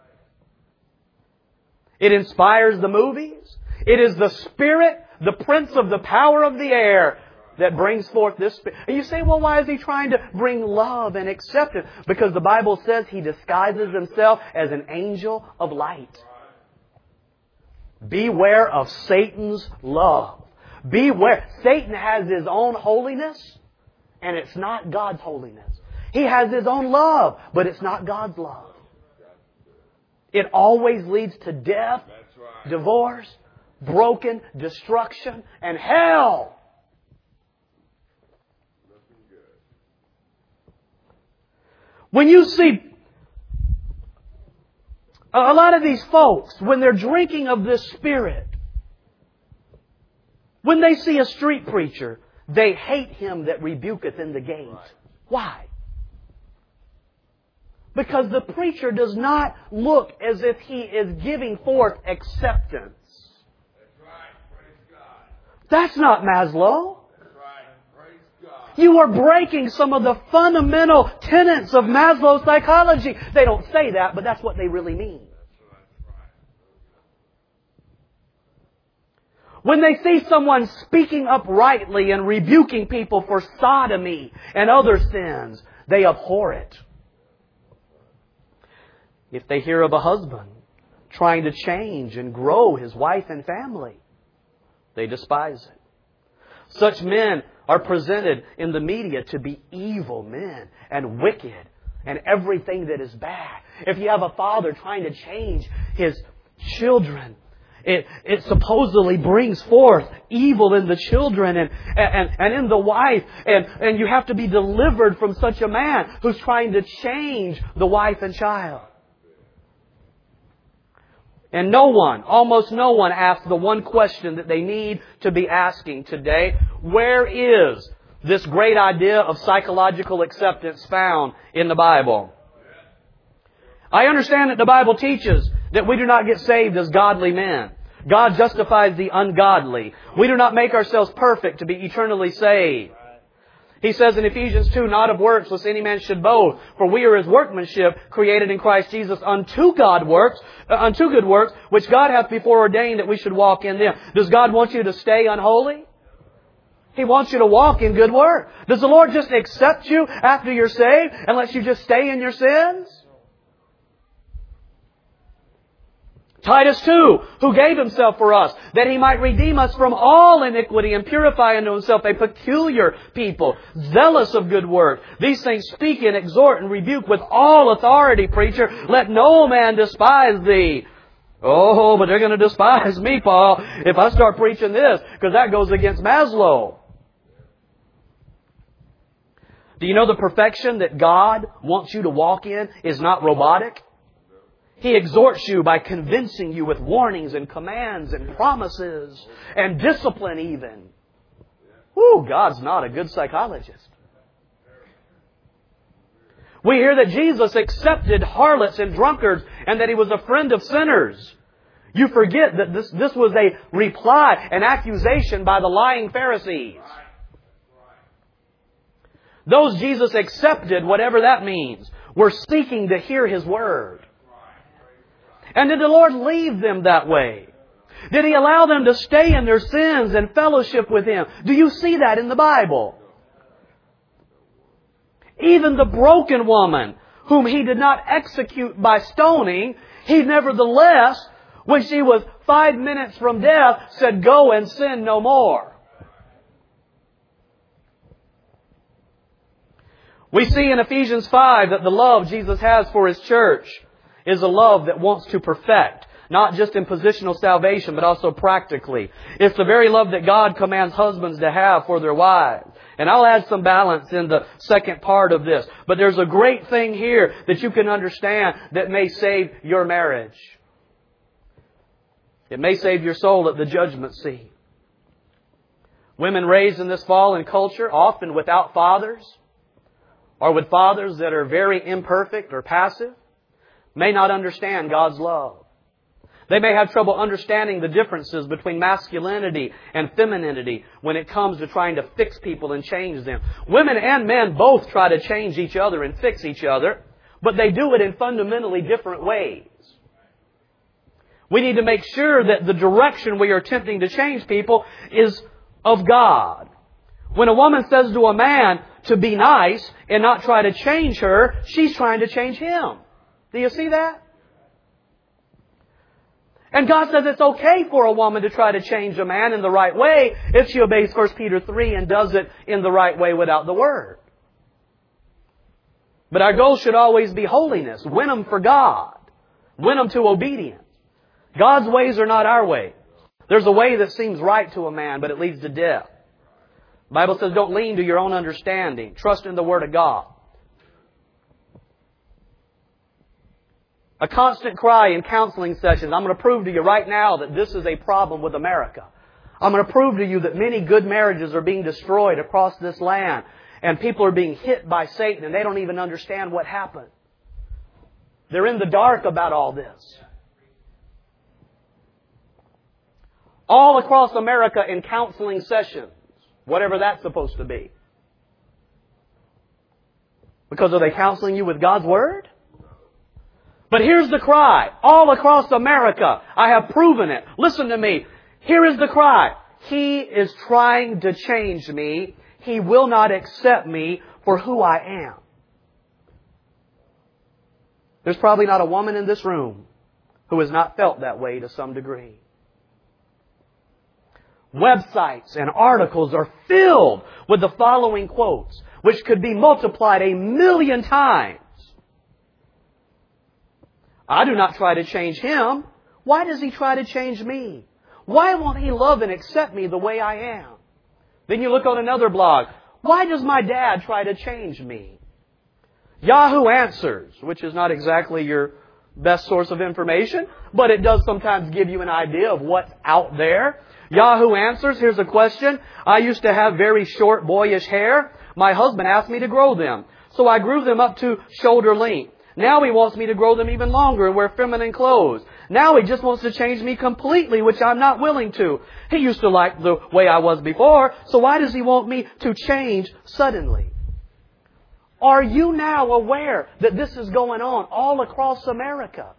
S1: It inspires the movies. It is the spirit, the prince of the power of the air, that brings forth this spirit. And you say, well, why is he trying to bring love and acceptance? Because the Bible says he disguises himself as an angel of light. Beware of Satan's love. Beware. Satan has his own holiness, and it's not God's holiness. He has his own love, but it's not God's love. It always leads to death, divorce, broken, destruction, and hell. When you see a lot of these folks, when they're drinking of this spirit, when they see a street preacher, they hate him that rebuketh in the gate. Why? Because the preacher does not look as if he is giving forth acceptance. That's not Maslow. You are breaking some of the fundamental tenets of Maslow's psychology. They don't say that, but that's what they really mean. When they see someone speaking uprightly and rebuking people for sodomy and other sins, they abhor it. If they hear of a husband trying to change and grow his wife and family, they despise it. Such men are presented in the media to be evil men and wicked and everything that is bad. If you have a father trying to change his children, it, it supposedly brings forth evil in the children and, and, and in the wife. And, and you have to be delivered from such a man who's trying to change the wife and child. And no one, almost no one asks the one question that they need to be asking today. Where is this great idea of psychological acceptance found in the Bible? I understand that the Bible teaches that we do not get saved as godly men. God justifies the ungodly. We do not make ourselves perfect to be eternally saved. He says in Ephesians two, not of works, lest any man should boast. For we are His workmanship, created in Christ Jesus unto God works, uh, unto good works, which God hath before ordained that we should walk in them. Does God want you to stay unholy? He wants you to walk in good work. Does the Lord just accept you after you're saved and let you just stay in your sins? Titus two, who gave Himself for us, that He might redeem us from all iniquity and purify unto Himself a peculiar people, zealous of good work. These things speak and exhort and rebuke with all authority, preacher. Let no man despise thee. Oh, but they're going to despise me, Paul, if I start preaching this, because that goes against Maslow. Do you know the perfection that God wants you to walk in is not robotic? He exhorts you by convincing you with warnings and commands and promises and discipline even. Woo, God's not a good psychologist. We hear that Jesus accepted harlots and drunkards and that He was a friend of sinners. You forget that this, this was a reply, an accusation by the lying Pharisees. Those Jesus accepted, whatever that means, were seeking to hear His Word. And did the Lord leave them that way? Did He allow them to stay in their sins and fellowship with Him? Do you see that in the Bible? Even the broken woman, whom He did not execute by stoning, He nevertheless, when she was five minutes from death, said, "Go and sin no more." We see in Ephesians five that the love Jesus has for His church is a love that wants to perfect, not just in positional salvation, but also practically. It's the very love that God commands husbands to have for their wives. And I'll add some balance in the second part of this. But there's a great thing here that you can understand that may save your marriage. It may save your soul at the judgment seat. Women raised in this fallen culture, often without fathers, or with fathers that are very imperfect or passive, may not understand God's love. They may have trouble understanding the differences between masculinity and femininity when it comes to trying to fix people and change them. Women and men both try to change each other and fix each other, but they do it in fundamentally different ways. We need to make sure that the direction we are attempting to change people is of God. When a woman says to a man to be nice and not try to change her, she's trying to change him. Do you see that? And God says it's okay for a woman to try to change a man in the right way if she obeys First Peter three and does it in the right way without the Word. But our goal should always be holiness. Win them for God. Win them to obedience. God's ways are not our ways. There's a way that seems right to a man, but it leads to death. The Bible says don't lean to your own understanding. Trust in the Word of God. A constant cry in counseling sessions. I'm going to prove to you right now that this is a problem with America. I'm going to prove to you that many good marriages are being destroyed across this land. And people are being hit by Satan and they don't even understand what happened. They're in the dark about all this. All across America in counseling sessions. Whatever that's supposed to be. Because are they counseling you with God's Word? But here's the cry. All across America, I have proven it. Listen to me. Here is the cry. He is trying to change me. He will not accept me for who I am. There's probably not a woman in this room who has not felt that way to some degree. Websites and articles are filled with the following quotes, which could be multiplied a million times. I do not try to change Him. Why does He try to change me? Why won't He love and accept me the way I am? Then you look on another blog. Why does my dad try to change me? Yahoo Answers, which is not exactly your best source of information, but it does sometimes give you an idea of what's out there. Yahoo Answers, here's a question. I used to have very short, boyish hair. My husband asked me to grow them. So I grew them up to shoulder length. Now he wants me to grow them even longer and wear feminine clothes. Now he just wants to change me completely, which I'm not willing to. He used to like the way I was before, so why does he want me to change suddenly? Are you now aware that this is going on all across America?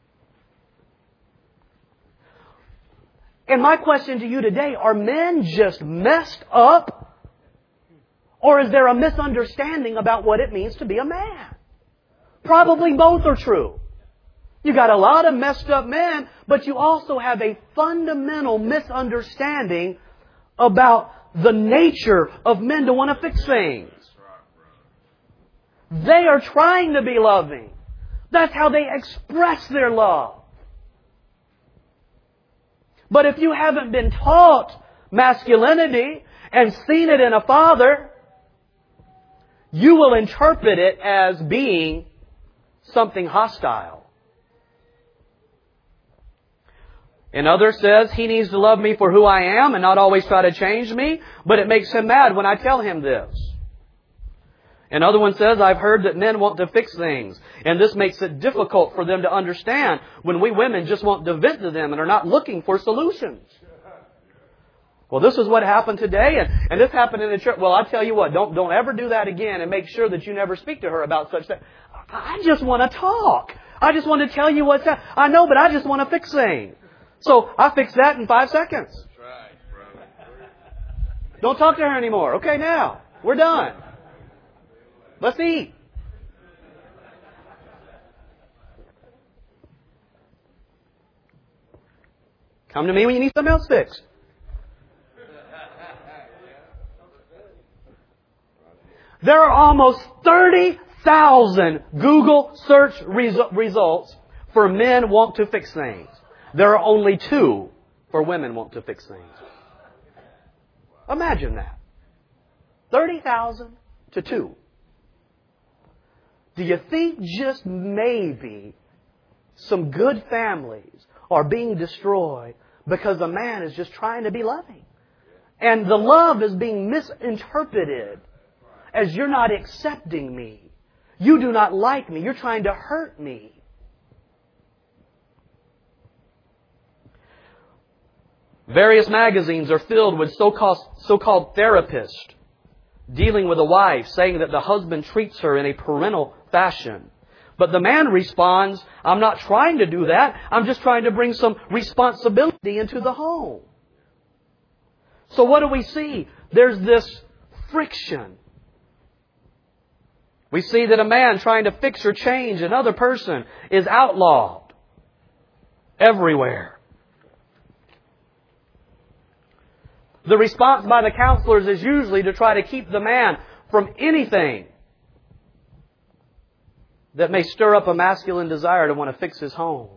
S1: And my question to you today, are men just messed up? Or is there a misunderstanding about what it means to be a man? Probably both are true. You got a lot of messed up men, but you also have a fundamental misunderstanding about the nature of men to want to fix things. They are trying to be loving. That's how they express their love. But if you haven't been taught masculinity and seen it in a father, you will interpret it as being something hostile. Another says he needs to love me for who I am and not always try to change me, but it makes him mad when I tell him this. Another one says, I've heard that men want to fix things, and this makes it difficult for them to understand when we women just want to vent to them and are not looking for solutions. Well, this is what happened today, and, and this happened in the church. Well, I tell you what, don't, don't ever do that again, and make sure that you never speak to her about such things. I just want to talk. I just want to tell you what's happening. I know, but I just want to fix things. So I fixed that in five seconds.
S2: That's right, brother.
S1: Don't talk to her anymore. Okay, now, we're done. Let's eat. Come to me when you need something else fixed. There are almost thirty thousand Google search resu- results for men want to fix things. There are only two for women want to fix things. Imagine that. thirty thousand to two. Do you think just maybe some good families are being destroyed because a man is just trying to be loving? And the love is being misinterpreted as you're not accepting me. You do not like me. You're trying to hurt me. Various magazines are filled with so-called, so-called therapists dealing with a wife, saying that the husband treats her in a parental fashion. But the man responds, I'm not trying to do that. I'm just trying to bring some responsibility into the home. So what do we see? There's this friction. We see that a man trying to fix or change another person is outlawed everywhere. The response by the counselors is usually to try to keep the man from anything that may stir up a masculine desire to want to fix his home.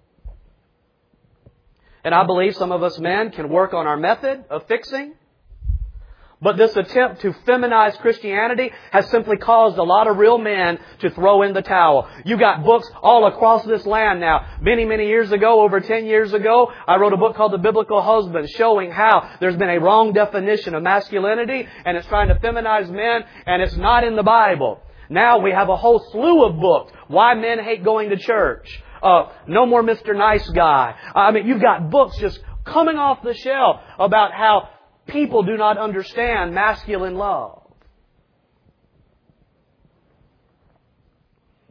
S1: And I believe some of us men can work on our method of fixing. But this attempt to feminize Christianity has simply caused a lot of real men to throw in the towel. You got books all across this land now. Many, many years ago, over ten years ago, I wrote a book called The Biblical Husband, showing how there's been a wrong definition of masculinity, and it's trying to feminize men, and it's not in the Bible. Now we have a whole slew of books. Why men hate going to church. Uh, no more Mister Nice Guy. I mean, you've got books just coming off the shelf about how people do not understand masculine love.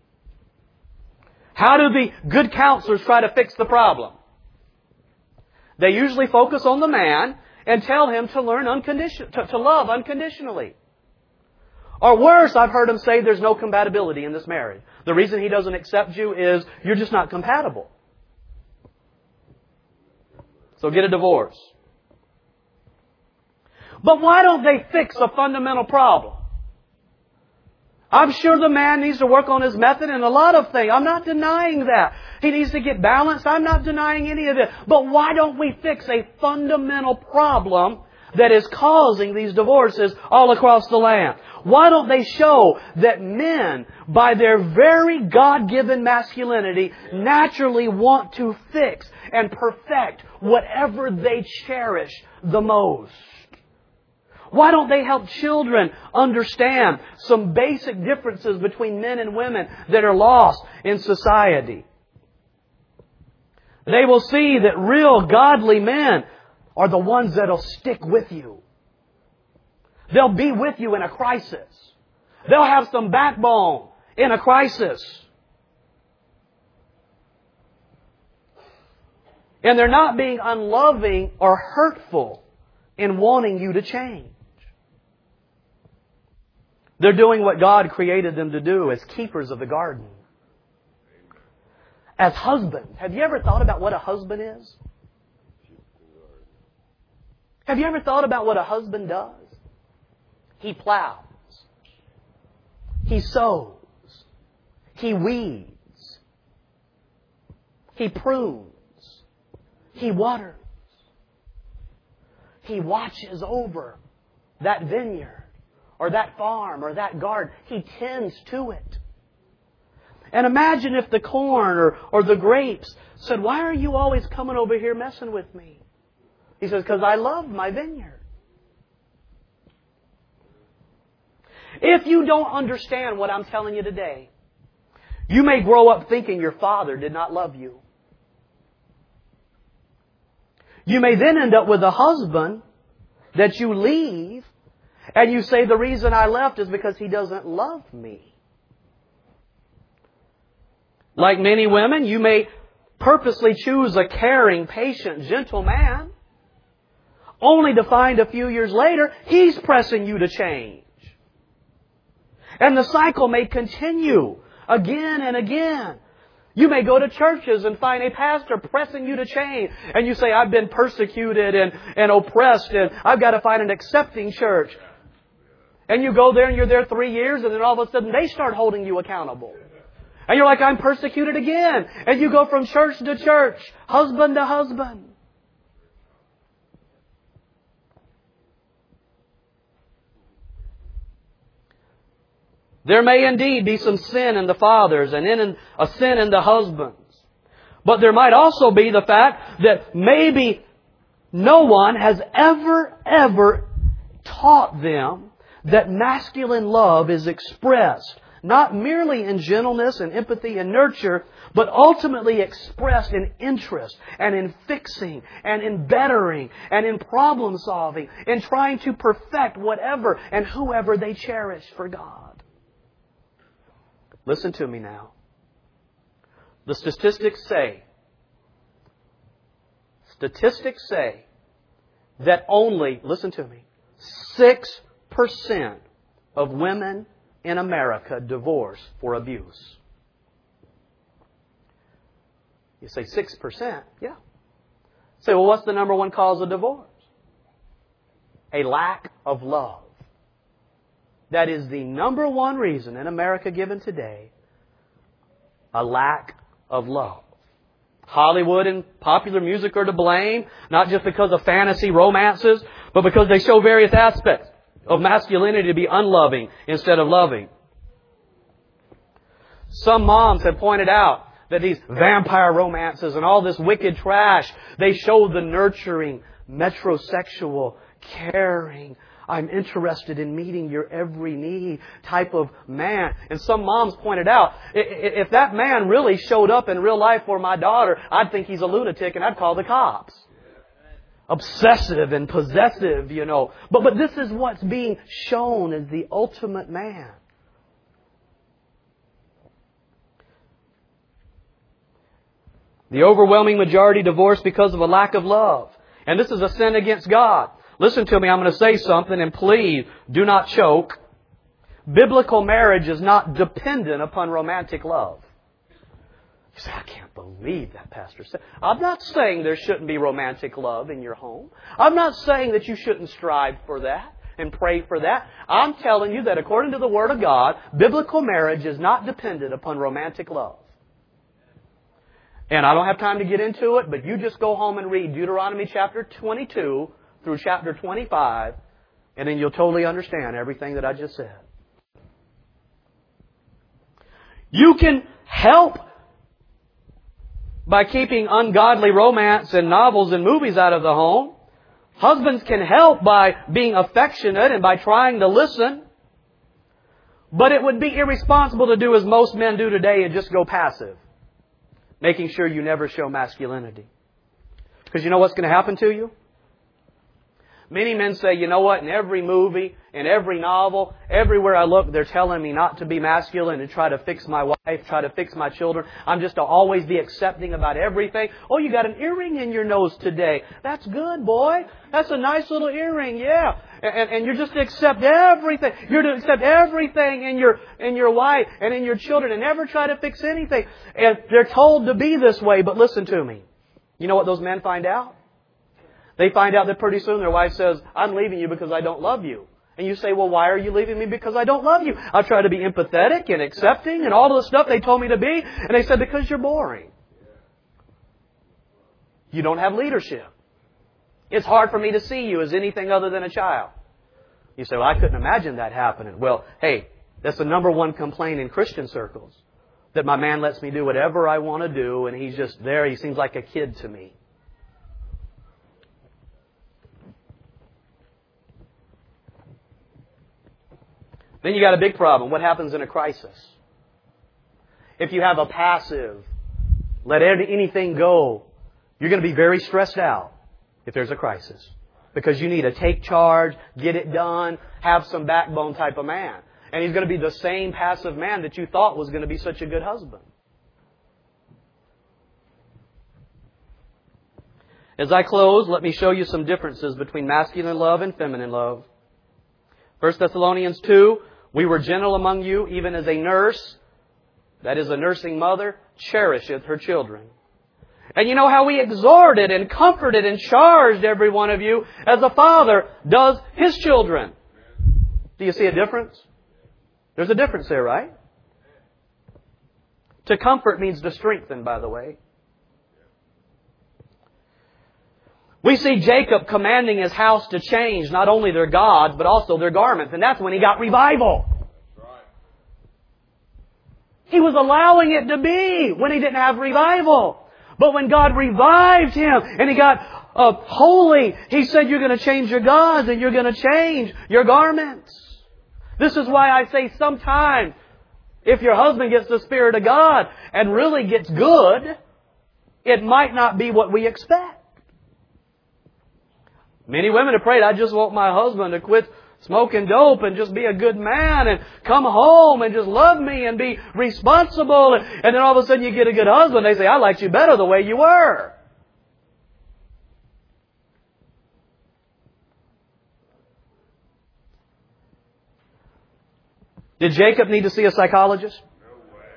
S1: How do the good counselors try to fix the problem? They usually focus on the man and tell him to learn uncondition- to, to love unconditionally. Or worse, I've heard them say there's no compatibility in this marriage. The reason he doesn't accept you is you're just not compatible. So get a divorce. But why don't they fix a fundamental problem? I'm sure the man needs to work on his method and a lot of things. I'm not denying that. He needs to get balanced. I'm not denying any of it. But why don't we fix a fundamental problem that is causing these divorces all across the land? Why don't they show that men, by their very God-given masculinity, naturally want to fix and perfect whatever they cherish the most? Why don't they help children understand some basic differences between men and women that are lost in society? They will see that real godly men are the ones that will stick with you. They'll be with you in a crisis. They'll have some backbone in a crisis. And they're not being unloving or hurtful in wanting you to change. They're doing what God created them to do as keepers of the garden. As husbands. Have you ever thought about what a husband is? Have you ever thought about what a husband does? He plows. He sows. He weeds. He prunes. He waters. He watches over that vineyard or that farm or that garden. He tends to it. And imagine if the corn or, or the grapes said, "Why are you always coming over here messing with me?" He says, "Because I love my vineyard." If you don't understand what I'm telling you today, you may grow up thinking your father did not love you. You may then end up with a husband that you leave and you say, "The reason I left is because he doesn't love me." Like many women, you may purposely choose a caring, patient, gentle man, only to find a few years later he's pressing you to change. And the cycle may continue again and again. You may go to churches and find a pastor pressing you to change. And you say, "I've been persecuted and, and oppressed and I've got to find an accepting church." And you go there and you're there three years and then all of a sudden they start holding you accountable. And you're like, "I'm persecuted again." And you go from church to church, husband to husband. There may indeed be some sin in the fathers and in a sin in the husbands. But there might also be the fact that maybe no one has ever, ever taught them that masculine love is expressed not merely in gentleness and empathy and nurture, but ultimately expressed in interest and in fixing and in bettering and in problem solving, in trying to perfect whatever and whoever they cherish for God. Listen to me now. The statistics say, statistics say that only, listen to me, six percent of women in America divorce for abuse. You say six percent? Yeah. Say, well, what's the number one cause of divorce? A lack of love. That is the number one reason in America given today. A lack of love. Hollywood and popular music are to blame, not just because of fantasy romances, but because they show various aspects of masculinity to be unloving instead of loving. Some moms have pointed out that these vampire romances and all this wicked trash, they show the nurturing, metrosexual, caring, I'm interested in meeting your every need type of man. And some moms pointed out, if that man really showed up in real life for my daughter, I'd think he's a lunatic and I'd call the cops. Obsessive and possessive, you know. But, but this is what's being shown as the ultimate man. The overwhelming majority divorce because of a lack of love. And this is a sin against God. Listen to me, I'm going to say something, and please do not choke. Biblical marriage is not dependent upon romantic love. You say, I can't believe that, Pastor said. I'm not saying there shouldn't be romantic love in your home. I'm not saying that you shouldn't strive for that and pray for that. I'm telling you that according to the Word of God, biblical marriage is not dependent upon romantic love. And I don't have time to get into it, but you just go home and read Deuteronomy chapter twenty-two through chapter twenty-five, and then you'll totally understand everything that I just said. You can help by keeping ungodly romance and novels and movies out of the home. Husbands can help by being affectionate and by trying to listen. But it would be irresponsible to do as most men do today and just go passive, making sure you never show masculinity. Because you know what's going to happen to you? Many men say, you know what, in every movie, in every novel, everywhere I look, they're telling me not to be masculine and try to fix my wife, try to fix my children. I'm just to always be accepting about everything. Oh, you got an earring in your nose today. That's good, boy. That's a nice little earring, yeah. And, and you're just to accept everything. You're to accept everything in your, in your wife and in your children and never try to fix anything. And they're told to be this way, but listen to me. You know what those men find out? They find out that pretty soon their wife says, I'm leaving you because I don't love you. And you say, well, why are you leaving me? Because I don't love you. I try to be empathetic and accepting and all of the stuff they told me to be. And they said, because you're boring. You don't have leadership. It's hard for me to see you as anything other than a child. You say, well, I couldn't imagine that happening. Well, hey, that's the number one complaint in Christian circles. That my man lets me do whatever I want to do and he's just there. He seems like a kid to me. Then you got a big problem. What happens in a crisis? If you have a passive, let anything go, you're going to be very stressed out if there's a crisis. Because you need to take charge, get it done, have some backbone type of man. And he's going to be the same passive man that you thought was going to be such a good husband. As I close, let me show you some differences between masculine love and feminine love. First Thessalonians two, we were gentle among you, even as a nurse, that is a nursing mother, cherisheth her children. And you know how we exhorted and comforted and charged every one of you as a father does his children. Do you see a difference? There's a difference there, right? To comfort means to strengthen, by the way. We see Jacob commanding his house to change not only their gods, but also their garments. And that's when he got revival. That's right. He was allowing it to be when he didn't have revival. But when God revived him and he got uh, holy, He said, you're going to change your gods and you're going to change your garments. This is why I say sometimes if your husband gets the Spirit of God and really gets good, it might not be what we expect. Many women have prayed, I just want my husband to quit smoking dope and just be a good man and come home and just love me and be responsible. And then all of a sudden you get a good husband. They say, I liked you better the way you were. Did Jacob need to see a psychologist?
S2: No way.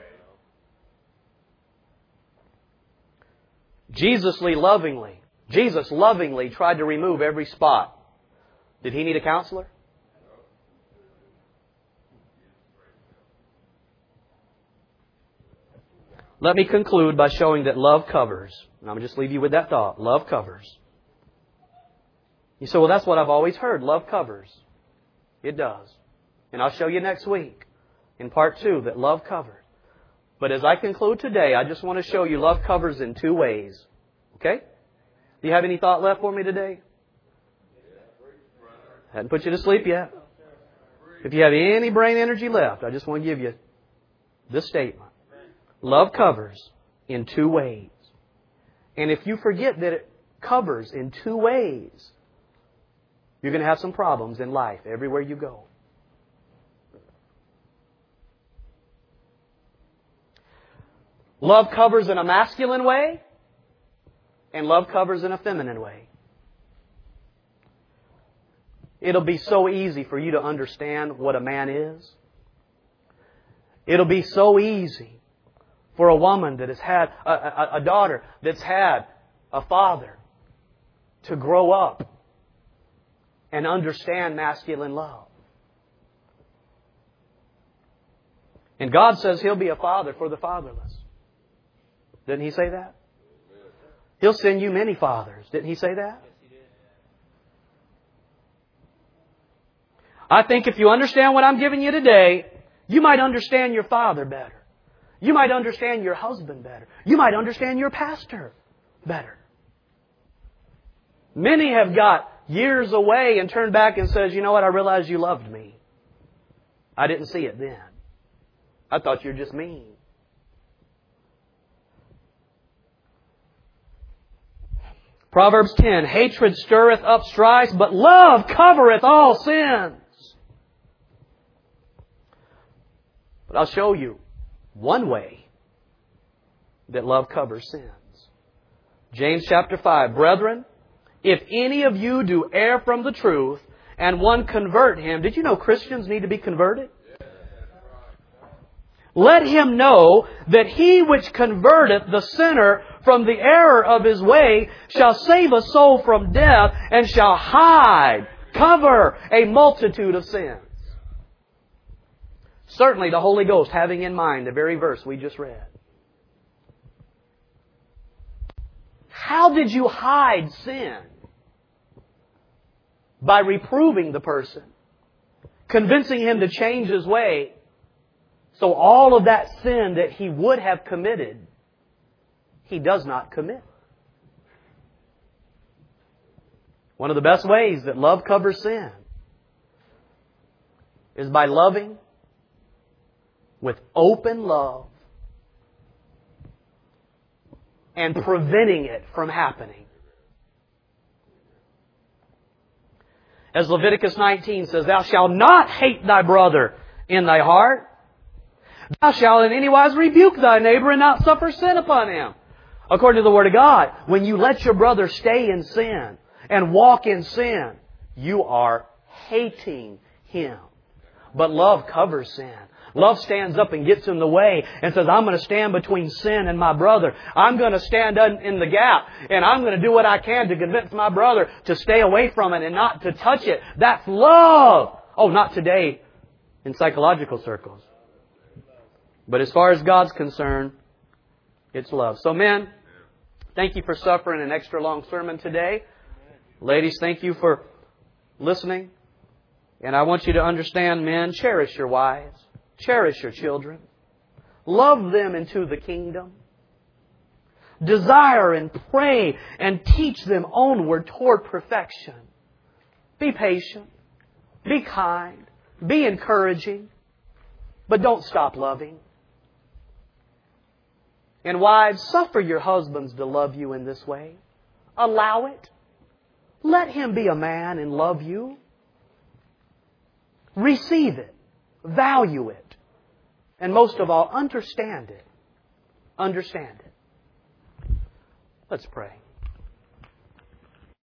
S1: Jesus lovingly, Jesus lovingly tried to remove every spot. Did he need a counselor? Let me conclude by showing that love covers. And I'm going to just leave you with that thought. Love covers. You say, well, that's what I've always heard. Love covers. It does. And I'll show you next week in part two that love covers. But as I conclude today, I just want to show you love covers in two ways. Okay? Do you have any thought left for me today? Hadn't put you to sleep yet. If you have any brain energy left, I just want to give you this statement. Love covers in two ways. And if you forget that it covers in two ways, you're going to have some problems in life everywhere you go. Love covers in a masculine way And love covers in a feminine way. It'll be so easy for you to understand what a man is. It'll be so easy for a woman that has had, a, a, a daughter that's had a father to grow up and understand masculine love. And God says He'll be a father for the fatherless. Didn't He say that? He'll send you many fathers. Didn't He say that? I think if you understand what I'm giving you today, you might understand your father better. You might understand your husband better. You might understand your pastor better. Many have got years away and turned back and says, you know what, I realized you loved me. I didn't see it then. I thought you were just mean. Proverbs ten, hatred stirreth up strife, but love covereth all sins. But I'll show you one way that love covers sins. James chapter five, brethren, if any of you do err from the truth, and one convert him. Did you know Christians need to be converted? Let him know that he which converteth the sinner from the error of his way shall save a soul from death and shall hide, cover a multitude of sins. Certainly the Holy Ghost having in mind the very verse we just read. How did you hide sin? By reproving the person, convincing him to change his way, so all of that sin that he would have committed, he does not commit. One of the best ways that love covers sin is by loving with open love and preventing it from happening. As Leviticus nineteen says, thou shalt not hate thy brother in thy heart. Thou shalt in any wise rebuke thy neighbor and not suffer sin upon him. According to the Word of God, when you let your brother stay in sin and walk in sin, you are hating him. But love covers sin. Love stands up and gets in the way and says, I'm going to stand between sin and my brother. I'm going to stand in the gap and I'm going to do what I can to convince my brother to stay away from it and not to touch it. That's love. Oh, not today in psychological circles. But as far as God's concerned, it's love. So men, thank you for suffering an extra long sermon today. Ladies, thank you for listening. And I want you to understand, men, cherish your wives. Cherish your children. Love them into the kingdom. Desire and pray and teach them onward toward perfection. Be patient. Be kind. Be encouraging. But don't stop loving. And wives, suffer your husbands to love you in this way. Allow it. Let him be a man and love you. Receive it. Value it. And most of all, understand it. Understand it. Let's pray.